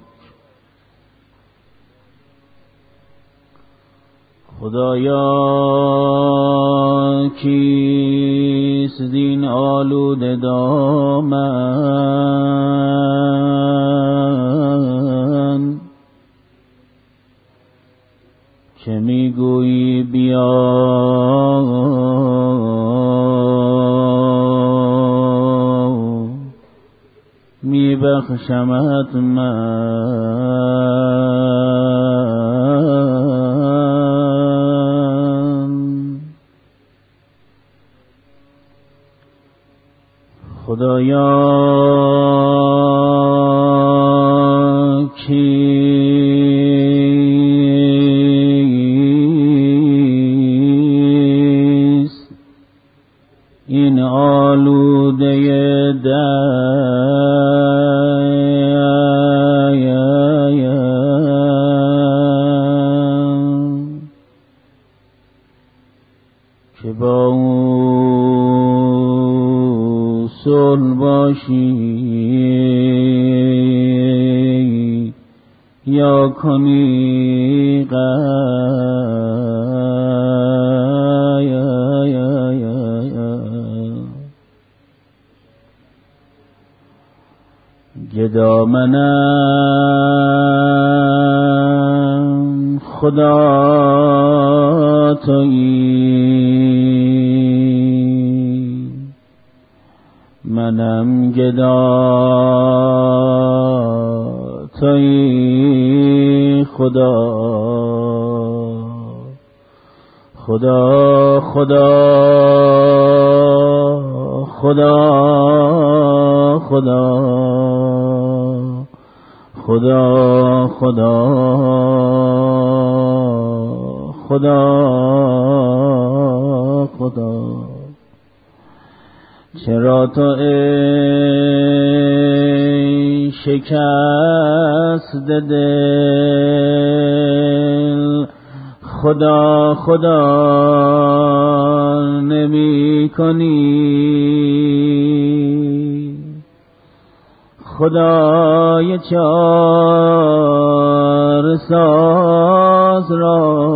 خدایا کیست دین آلوده دامن که میگویی بیا میبخشمت من. خدایا کیست این آلوده دم که با او صلح باشی یا کنی گدا منم خدا تویی، منم گدا تویی خدا. خدا خدا خدا خدا خدا خدا خدا خدا چرا تو ای شکست دل خدا خدا نمی کنی؟ خدای چار ساز را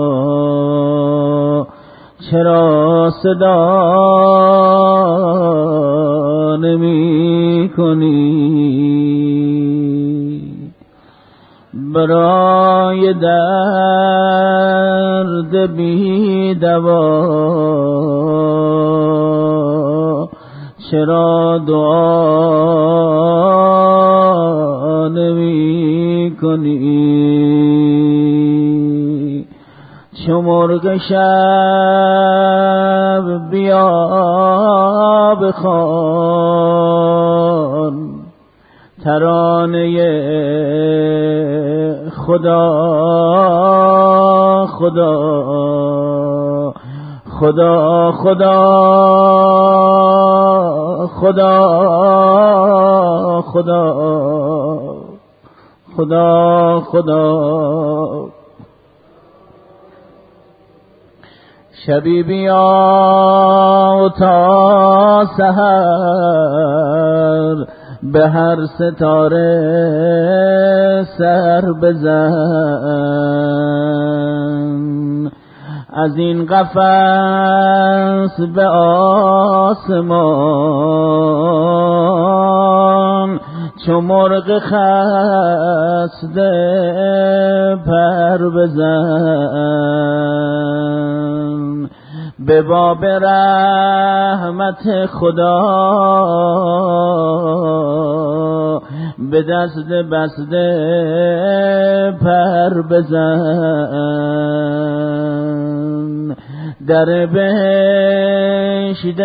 چرا صدا نمی کنی؟ برای درد بی دوا چرا دعا نمی کنی؟ چو مرغ شب بیا بخوان ترانه خدا خدا خدا خدا خدا خدا خدا خدا شبی بیا تا سحر به هر ستاره سر بزن، از این قفس به آسمان چو مرغ خسته پر بزن. به باب رحمت خدا به دست بسته پر بزن. در بهشت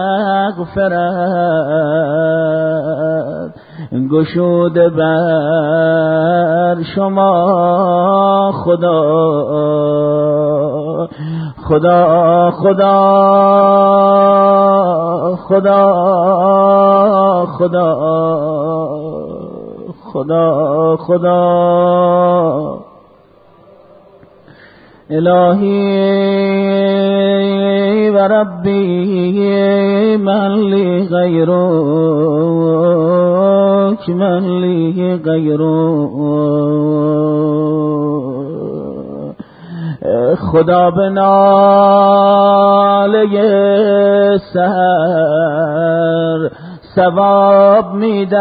مغفرت گشوده بر شما خدا خدا خدا خدا خدا خدا خدا الهی و ربی من لی غیرک من لی غیرک. خدا به ناله سحر ثواب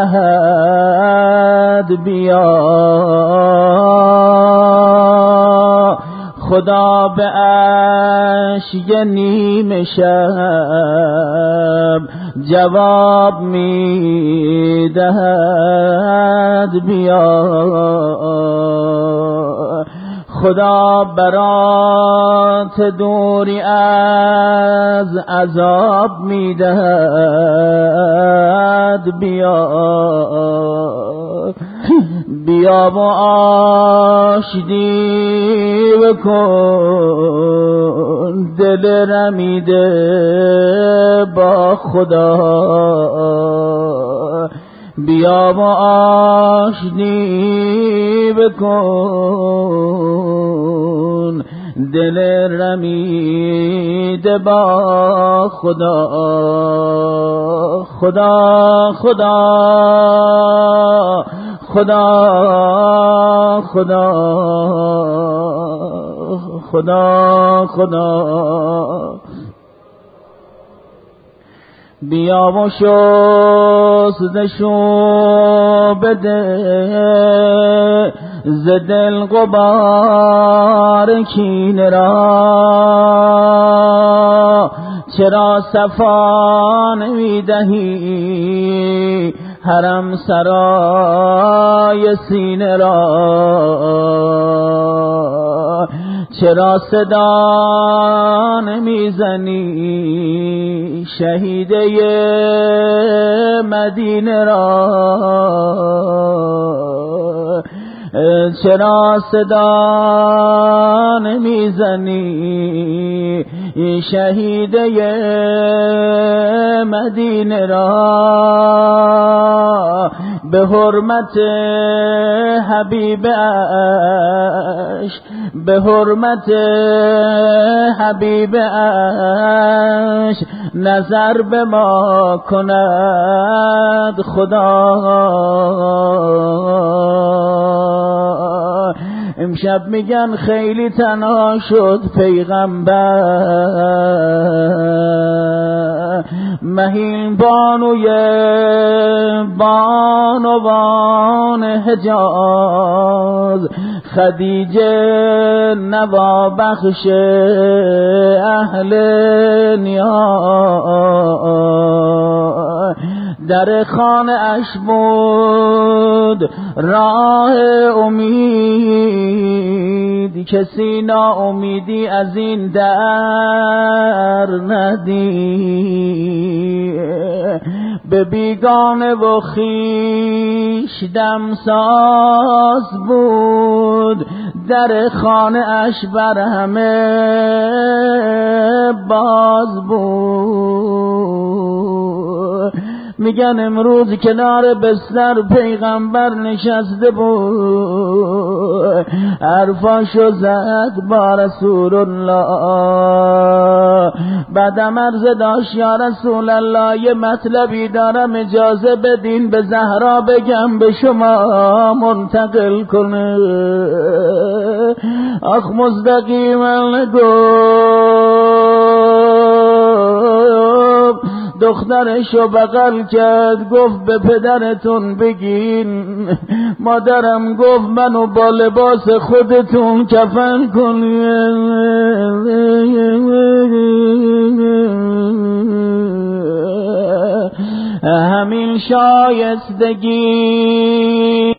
میدهد بیا، خدا به اشک نیم شب جواب میدهد بیا، خدا برات دوری از عذاب میدهد بیا، بیا و آشتی بکن دل رمیده با خدا، بیا و آشتی بکن دل رمیده با خدا خدا خدا خدا خدا خدا خدا. بیا و شستشو بده ز دل غبار کینه را، چرا صفا نمیدهی حرم سرای سینه را، چرا صدا نمیزنی شهیده مدینه را، چرا صدا نمیزنی شهیده مدینه را به حرمت حبیب اش به حرمت حبیب اش نظر به ما کند خدا. امشب میگن خیلی تنها شد پیغمبر، مهین بانوی بانوان حجاز، خدیجه نوابخش اهل نیاز، در خانه اش بود راه امید، کسی ناامیدی از این در ندید، به بیگانه و خویش دمساز بود، در خانه اش بر همه باز بود. میگن امروز کنار بستر پیغمبر نشسته بود، حرفاشو زد با رسول الله، بعدم عرض داشت یا رسول الله یه مطلبی دارم اجازه بدین به زهرا بگم به شما منتقل کنه. آخ مستقیما گفت، دخترشو بغل کرد گفت به پدرتون بگین، مادرم گفت منو با لباس خودتون کفن کنین. همین شایستگی